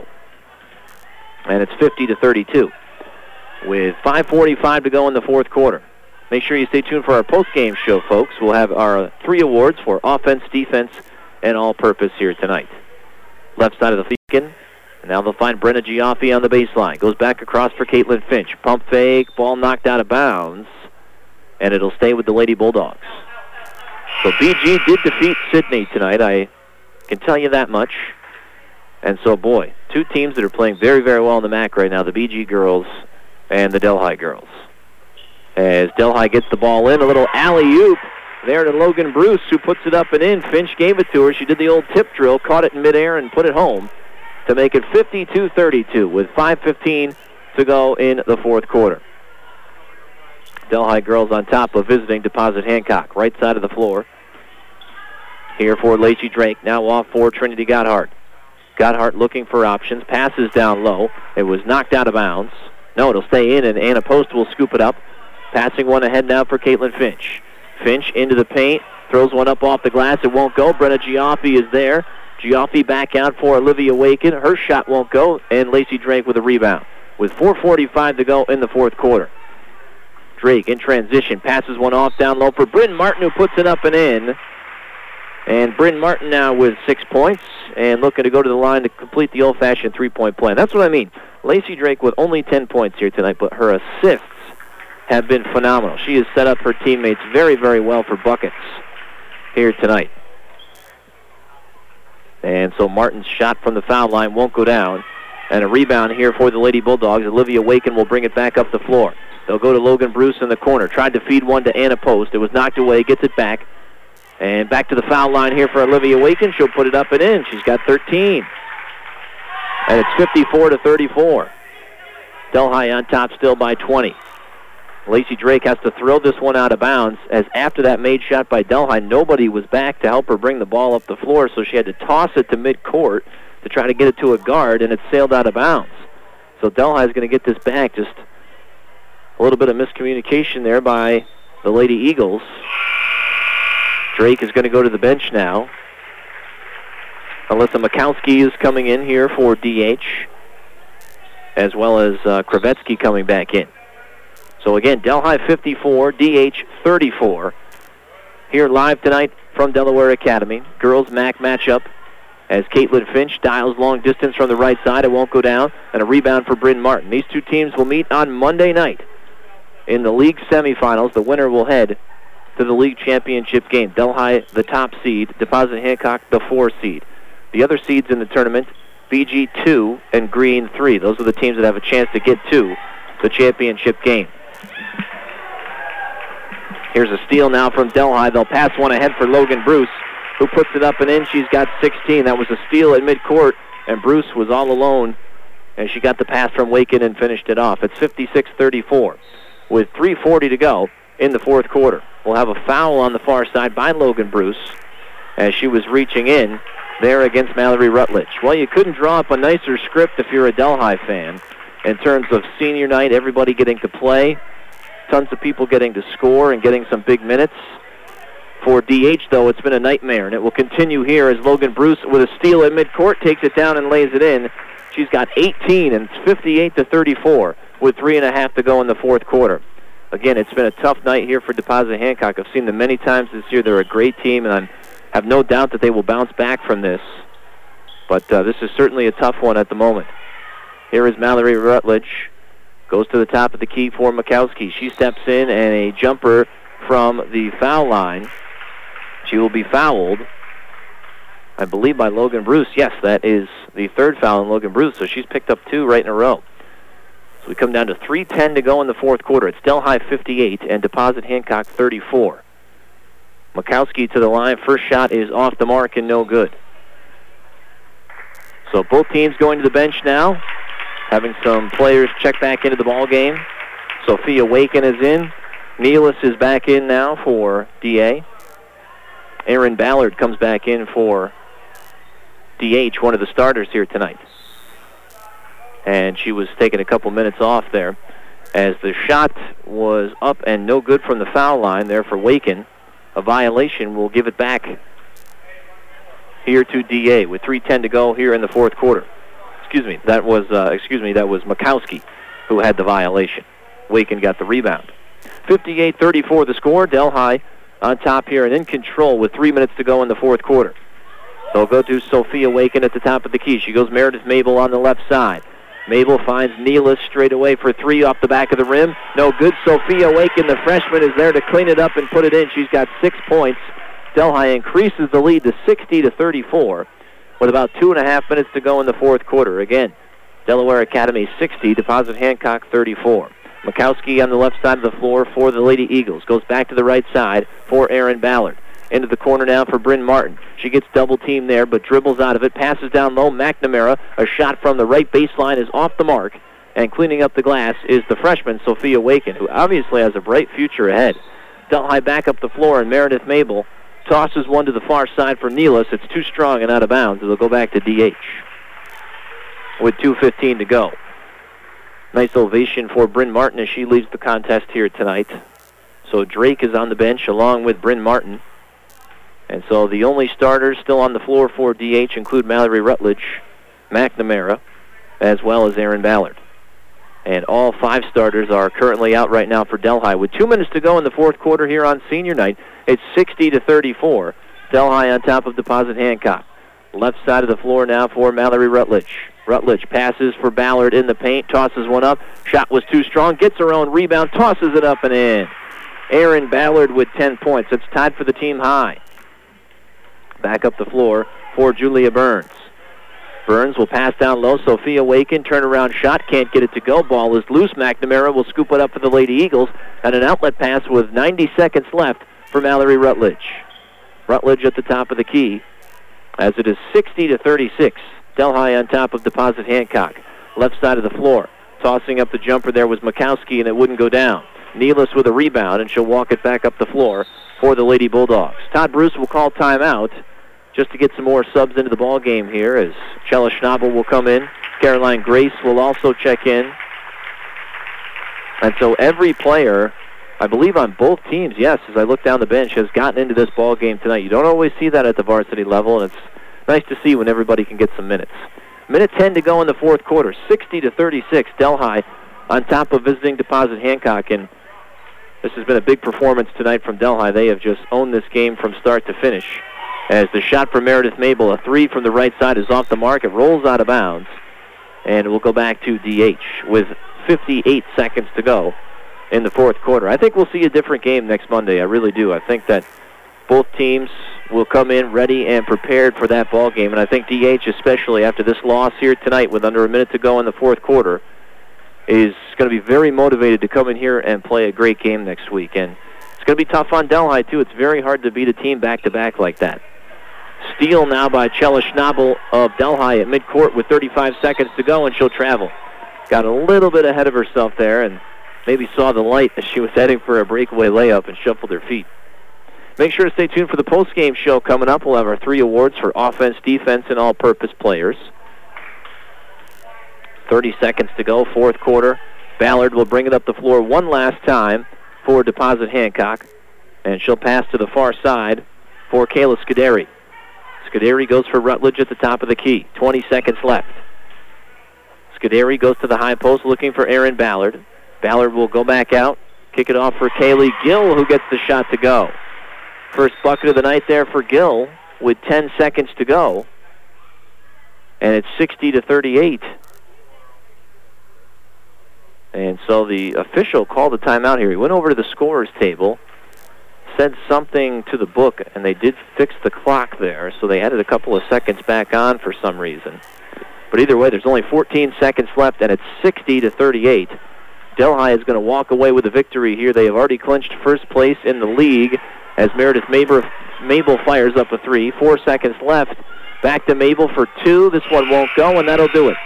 And it's 50-32. With 5:45 to go in the fourth quarter. Make sure you stay tuned for our post-game show, folks. We'll have our 3 awards for offense, defense, and all-purpose here tonight. Left side of the Beacon. And now they'll find Brenna Gioffi on the baseline. Goes back across for Caitlin Finch. Pump fake, ball knocked out of bounds. And it'll stay with the Lady Bulldogs. So BG did defeat Sidney tonight, I can tell you that much. And so, boy, 2 teams that are playing very, very well in the MAC right now, the BG girls and the Delhi girls. As Delhi gets the ball in, a little alley-oop there to Logan Bruce, who puts it up and in. Finch gave it to her. She did the old tip drill, caught it in midair, and put it home to make it 52-32 with 5:15 to go in the fourth quarter. Delhi girls on top of visiting Deposit Hancock, right side of the floor. Here for Lacey Drake, now off for Trinity Gotthard. Gotthard looking for options, passes down low. It was knocked out of bounds. No, it'll stay in, and Anna Post will scoop it up. Passing one ahead now for Caitlin Finch. Finch into the paint, throws one up off the glass. It won't go. Brenna Gioffi is there. Gioffi back out for Olivia Waken. Her shot won't go, and Lacey Drake with a rebound. With 4:45 to go in the fourth quarter. Drake in transition, passes one off down low for Bryn Martin, who puts it up and in. And Bryn Martin now with 6 points and looking to go to the line to complete the old-fashioned three-point plan. That's what I mean. Lacey Drake with only 10 points here tonight, but her assists have been phenomenal. She has set up her teammates very, very well for buckets here tonight. And so Martin's shot from the foul line won't go down. And a rebound here for the Lady Bulldogs. Olivia Waken will bring it back up the floor. They'll go to Logan Bruce in the corner. Tried to feed one to Anna Post. It was knocked away. Gets it back. And back to the foul line here for Olivia Waken. She'll put it up and in. She's got 13. And it's 54-34. Delhi on top still by 20. Lacey Drake has to throw this one out of bounds, as after that made shot by Delhi, nobody was back to help her bring the ball up the floor, so she had to toss it to midcourt to try to get it to a guard, and it sailed out of bounds. So Delhi is going to get this back. Just a little bit of miscommunication there by the Lady Eagles. Drake is going to go to the bench now. Alyssa Mikowski is coming in here for DH, as well as Kravetsky coming back in. So again, Delhi 54, DH 34. Here live tonight from Delaware Academy. Girls MAC matchup as Caitlin Finch dials long distance from the right side. It won't go down. And a rebound for Bryn Martin. These two teams will meet on Monday night in the league semifinals. The winner will head to the league championship game. Delhi, the top seed. Deposit Hancock, the 4 seed. The other seeds in the tournament, BG 2 and Green 3. Those are the teams that have a chance to get to the championship game. Here's a steal now from Delhi. They'll pass one ahead for Logan Bruce, who puts it up and in. She's got 16. That was a steal at midcourt, and Bruce was all alone, and she got the pass from Waken and finished it off. It's 56-34 with 3:40 to go in the fourth quarter. We'll have a foul on the far side by Logan Bruce as she was reaching in there against Mallory Rutledge. Well, you couldn't draw up a nicer script if you're a Delhi fan in terms of senior night, everybody getting to play, tons of people getting to score and getting some big minutes. For DH, though, it's been a nightmare, and it will continue here as Logan Bruce, with a steal at midcourt, takes it down and lays it in. She's got 18, and it's 58-34 with 3.5 to go in the fourth quarter. Again, it's been a tough night here for Deposit Hancock. I've seen them many times this year. They're a great team, and I have no doubt that they will bounce back from this. But this is certainly a tough one at the moment. Here is Mallory Rutledge. Goes to the top of the key for Mikowski. She steps in, and a jumper from the foul line. She will be fouled, I believe, by Logan Bruce. Yes, that is the third foul on Logan Bruce, so she's picked up 2 right in a row. So we come down to 3:10 to go in the fourth quarter. It's Delhi 58 and Deposit Hancock 34. Mikowski to the line. First shot is off the mark and no good. So both teams going to the bench now, having some players check back into the ball game. Sophia Waken is in. Nealis is back in now for DA. Aaron Ballard comes back in for DH, one of the starters here tonight. And she was taking a couple minutes off there as the shot was up and no good from the foul line there for Waken. A violation will give it back here to DA with 3:10 to go here in the fourth quarter. That was Mikowski who had the violation. Waken got the rebound. 58-34 the score. Delhi on top here and in control with 3 minutes to go in the fourth quarter. They'll go to Sophia Waken at the top of the key. She goes Meredith Mabel on the left side. Mabel finds Nealis straight away for 3 off the back of the rim. No good. Sophia Waken, the freshman, is there to clean it up and put it in. She's got 6 points. Delhi increases the lead to 60-34 with about 2.5 minutes to go in the fourth quarter. Again, Delaware Academy 60, Deposit Hancock 34. Mikowski on the left side of the floor for the Lady Eagles. Goes back to the right side for Aaron Ballard. Into the corner now for Bryn Martin. She gets double-teamed there, but dribbles out of it. Passes down low. McNamara, a shot from the right baseline, is off the mark. And cleaning up the glass is the freshman, Sophia Waken, who obviously has a bright future ahead. Delhi back up the floor, and Meredith Mabel tosses one to the far side for Nealis. It's too strong and out of bounds. It'll go back to DH with 2:15 to go. Nice ovation for Bryn Martin as she leads the contest here tonight. So Drake is on the bench along with Bryn Martin. And so the only starters still on the floor for DH include Mallory Rutledge, McNamara, as well as Aaron Ballard. And all 5 starters are currently out right now for Delhi. With 2 minutes to go in the fourth quarter here on senior night, it's 60-34. Delhi on top of Deposit Hancock. Left side of the floor now for Mallory Rutledge. Rutledge passes for Ballard in the paint, tosses one up. Shot was too strong, gets her own rebound, tosses it up and in. Aaron Ballard with 10 points. It's tied for the team high. Back up the floor for Julia Burns. Burns will pass down low. Sophia Waken, turnaround shot, can't get it to go. Ball is loose. McNamara will scoop it up for the Lady Eagles, and an outlet pass with 90 seconds left for Mallory Rutledge. Rutledge at the top of the key, as it is 60-36. Delhi on top of Deposit Hancock. Left side of the floor. Tossing up the jumper there was Mikowski, and it wouldn't go down. Nealis with a rebound, and she'll walk it back up the floor for the Lady Bulldogs. Todd Bruce will call timeout just to get some more subs into the ball game here, as Chella Schnabel will come in. Caroline Grace will also check in. And so every player, I believe on both teams, yes, as I look down the bench, has gotten into this ball game tonight. You don't always see that at the varsity level, and it's nice to see when everybody can get some minutes. Minute 10 to go in the fourth quarter. 60-36, Delhi on top of visiting Deposit Hancock, and this has been a big performance tonight from Delhi. They have just owned this game from start to finish. As the shot from Meredith Mabel, a three from the right side, is off the mark. It rolls out of bounds, and we'll go back to DH with 58 seconds to go in the fourth quarter. I think we'll see a different game next Monday. I really do. I think that both teams will come in ready and prepared for that ball game, and I think DH, especially after this loss here tonight with under a minute to go in the fourth quarter, is going to be very motivated to come in here and play a great game next week. And it's going to be tough on Delhi, too. It's very hard to beat a team back-to-back like that. Steal now by Chella Schnabel of Delhi at midcourt with 35 seconds to go, and she'll travel. Got a little bit ahead of herself there and maybe saw the light as she was heading for a breakaway layup and shuffled her feet. Make sure to stay tuned for the post-game show coming up. We'll have our 3 awards for offense, defense, and all-purpose players. 30 seconds to go, fourth quarter. Ballard will bring it up the floor one last time for Deposit Hancock, and she'll pass to the far side for Kayla Scuderi. Scuderi goes for Rutledge at the top of the key. 20 seconds left. Scuderi goes to the high post looking for Erin Ballard. Ballard will go back out, kick it off for Kaylee Gill, who gets the shot to go. First bucket of the night there for Gill with 10 seconds to go. And it's 60-38. And so the official called a timeout here. He went over to the scorer's table, said something to the book, and they did fix the clock there, so they added a couple of seconds back on for some reason. But either way, there's only 14 seconds left, and it's 60-38. Delhi is going to walk away with a victory here. They have already clinched first place in the league as Meredith Mabel fires up a three. 4 seconds left. Back to Mabel for 2. This one won't go, and that'll do it.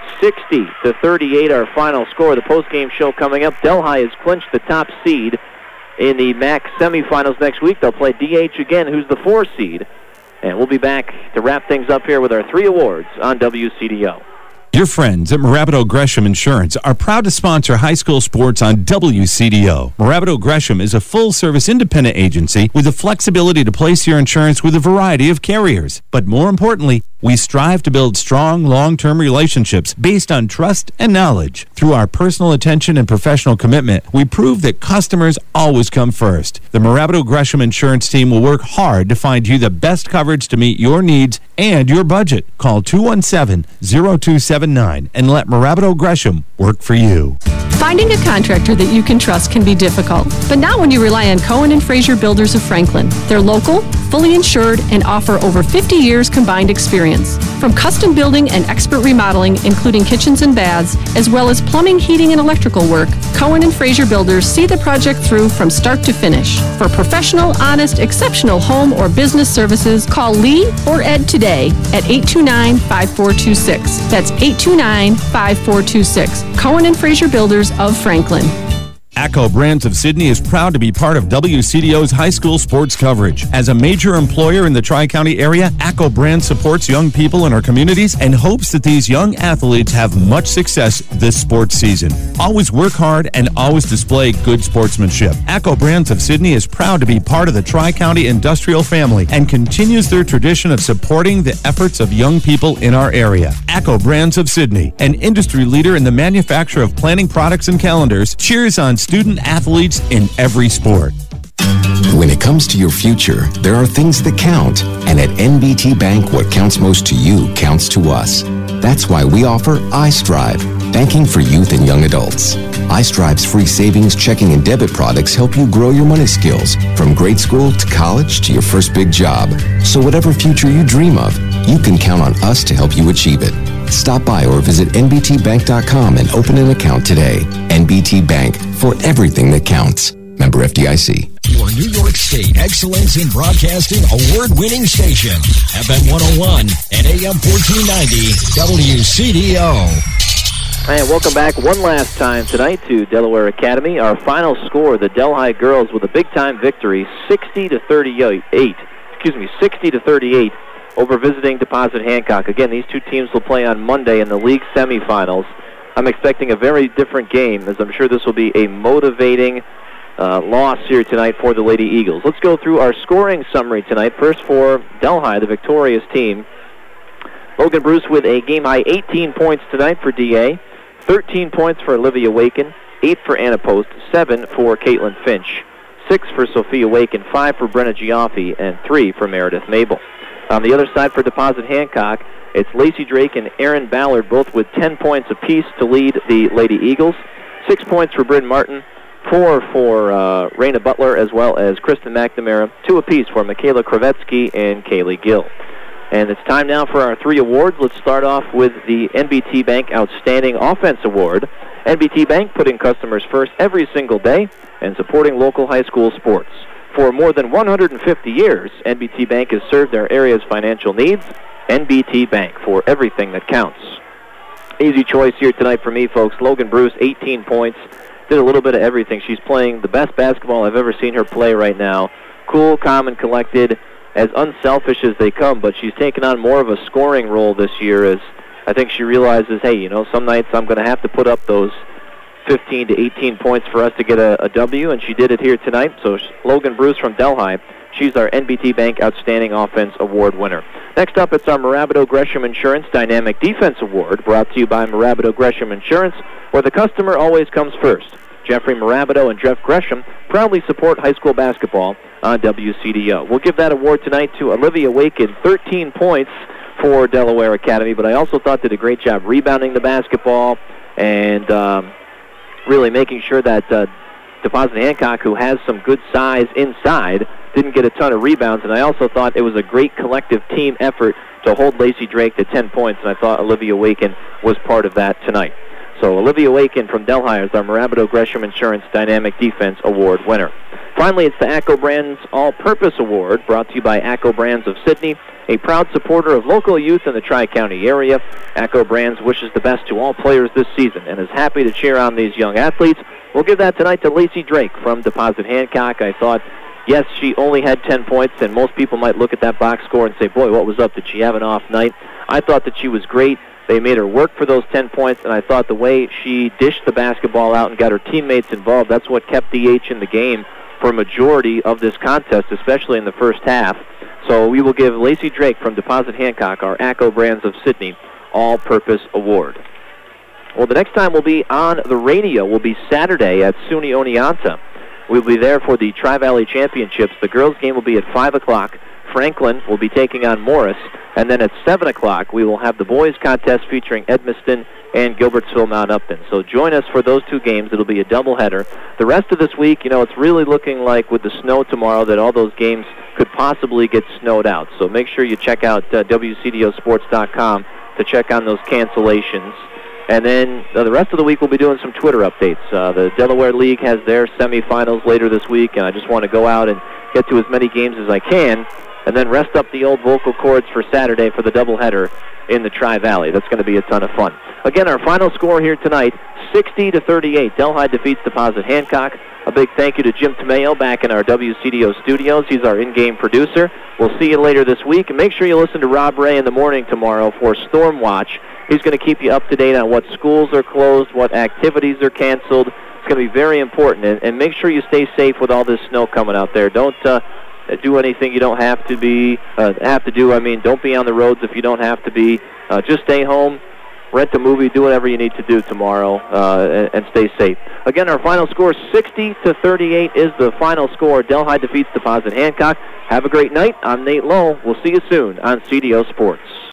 60-38, our final score. The postgame show coming up. Delhi has clinched the top seed in the MAC semifinals next week. They'll play DH again, who's the 4 seed. And we'll be back to wrap things up here with our 3 awards on WCDO. Your friends at Morabito Gresham Insurance are proud to sponsor high school sports on WCDO. Morabito Gresham is a full-service independent agency with the flexibility to place your insurance with a variety of carriers. But more importantly, we strive to build strong, long-term relationships based on trust and knowledge. Through our personal attention and professional commitment, we prove that customers always come first. The Morabito Gresham Insurance team will work hard to find you the best coverage to meet your needs and your budget. Call 217-0279 and let Morabito Gresham work for you. Finding a contractor that you can trust can be difficult, but not when you rely on Cohen and Fraser Builders of Franklin. They're local, fully insured, and offer over 50 years combined experience. From custom building and expert remodeling, including kitchens and baths, as well as plumbing, heating, and electrical work, Cohen and Fraser Builders see the project through from start to finish. For professional, honest, exceptional home or business services, call Lee or Ed today at 829-5426. That's 829-5426. Cohen and Fraser Builders of Franklin. ACCO Brands of Sydney is proud to be part of WCDO's high school sports coverage. As a major employer in the Tri-County area, ACCO Brands supports young people in our communities and hopes that these young athletes have much success this sports season. Always work hard and always display good sportsmanship. ACCO Brands of Sydney is proud to be part of the Tri-County industrial family and continues their tradition of supporting the efforts of young people in our area. ACCO Brands of Sydney, an industry leader in the manufacture of planning products and calendars, cheers on student athletes in every sport. When it comes to your future, there are things that count. And at NBT Bank, what counts most to you counts to us. That's why we offer iStrive, banking for youth and young adults. iStrive's free savings, checking, and debit products help you grow your money skills from grade school to college to your first big job. So whatever future you dream of, you can count on us to help you achieve it. Stop by or visit nbtbank.com and open an account today. NBT Bank, for everything that counts. Member FDIC. Your New York State Excellence in Broadcasting award-winning station. FM 101 and AM 1490 WCDO. And welcome back one last time tonight to Delaware Academy. Our final score, the Delhi girls with a big-time victory, 60-38 over visiting Deposit Hancock. Again, these two teams will play on Monday in the league semifinals. I'm expecting a very different game, as I'm sure this will be a motivating loss here tonight for the Lady Eagles. Let's go through our scoring summary tonight. First for Delhi, the victorious team. Logan Bruce with a game-high 18 points tonight for DA. 13 points for Olivia Waken, 8 for Anna Post, 7 for Caitlin Finch, 6 for Sophia Waken, 5 for Brenna Giaffi, and 3 for Meredith Mabel. On the other side for Deposit Hancock, it's Lacey Drake and Erin Ballard, both with 10 points apiece to lead the Lady Eagles. 6 points for Bryn Martin, 4 for Raina Butler, as well as Kristen McNamara, 2 apiece for Michaela Kravetsky and Kaylee Gill. And it's time now for our 3 awards. Let's start off with the NBT Bank Outstanding Offense Award. NBT Bank, putting customers first every single day and supporting local high school sports. For more than 150 years, NBT Bank has served our area's financial needs. NBT Bank, for everything that counts. Easy choice here tonight for me, folks. Logan Bruce, 18 points. Did a little bit of everything. She's playing the best basketball I've ever seen her play right now. Cool, calm, and collected. As unselfish as they come, but she's taken on more of a scoring role this year, as I think she realizes, hey, you know, some nights I'm going to have to put up those 15 to 18 points for us to get a W, and she did it here tonight. So Logan Bruce from Delhi, she's our NBT Bank Outstanding Offense Award winner. Next up, it's our Morabito Gresham Insurance Dynamic Defense Award, brought to you by Morabito Gresham Insurance, where the customer always comes first. Jeffrey Morabito and Jeff Gresham proudly support high school basketball on WCDO. We'll give that award tonight to Olivia Waken, 13 points for Delaware Academy, but I also thought did a great job rebounding the basketball and really making sure that Deposit Hancock, who has some good size inside, didn't get a ton of rebounds, and I also thought it was a great collective team effort to hold Lacey Drake to 10 points, and I thought Olivia Waken was part of that tonight. So Olivia Waken from Delhi is our Morabito Gresham Insurance Dynamic Defense Award winner. Finally, it's the ACCO Brands All-Purpose Award, brought to you by ACCO Brands of Sydney, a proud supporter of local youth in the Tri-County area. ACCO Brands wishes the best to all players this season and is happy to cheer on these young athletes. We'll give that tonight to Lacey Drake from Deposit Hancock. I thought, yes, she only had 10 points, and most people might look at that box score and say, boy, what was up? Did she have an off night? I thought that she was great. They made her work for those 10 points, and I thought the way she dished the basketball out and got her teammates involved, that's what kept DH in the game for a majority of this contest, especially in the first half. So we will give Lacey Drake from Deposit Hancock, our ACCO Brands of Sydney, All-Purpose Award. Well, the next time we'll be on the radio will be Saturday at SUNY Oneonta. We'll be there for the Tri-Valley Championships. The girls' game will be at 5 o'clock. Franklin will be taking on Morris. And then at 7 o'clock, we will have the boys' contest featuring Edmiston and Gilbertsville Mount Upton. So join us for those 2 games. It'll be a doubleheader. The rest of this week, you know, it's really looking like with the snow tomorrow that all those games could possibly get snowed out. So make sure you check out WCDOsports.com to check on those cancellations. And then the rest of the week we'll be doing some Twitter updates. The Delaware League has their semifinals later this week, and I just want to go out and get to as many games as I can, and then rest up the old vocal cords for Saturday for the doubleheader in the Tri-Valley. That's going to be a ton of fun. Again, our final score here tonight, 60-38. Delhi defeats Deposit Hancock. A big thank you to Jim Tomeo back in our WCDO studios. He's our in-game producer. We'll see you later this week. And make sure you listen to Rob Ray in the morning tomorrow for Storm Watch. He's going to keep you up to date on what schools are closed, what activities are canceled. It's going to be very important. And make sure you stay safe with all this snow coming out there. Don't do anything you don't have to do. Don't be on the roads if you don't have to be. Just stay home, rent a movie, do whatever you need to do tomorrow, and stay safe. Again, our final score, 60-38 is the final score. Delhi defeats Deposit Hancock. Have a great night. I'm Nate Lowe. We'll see you soon on CDO Sports.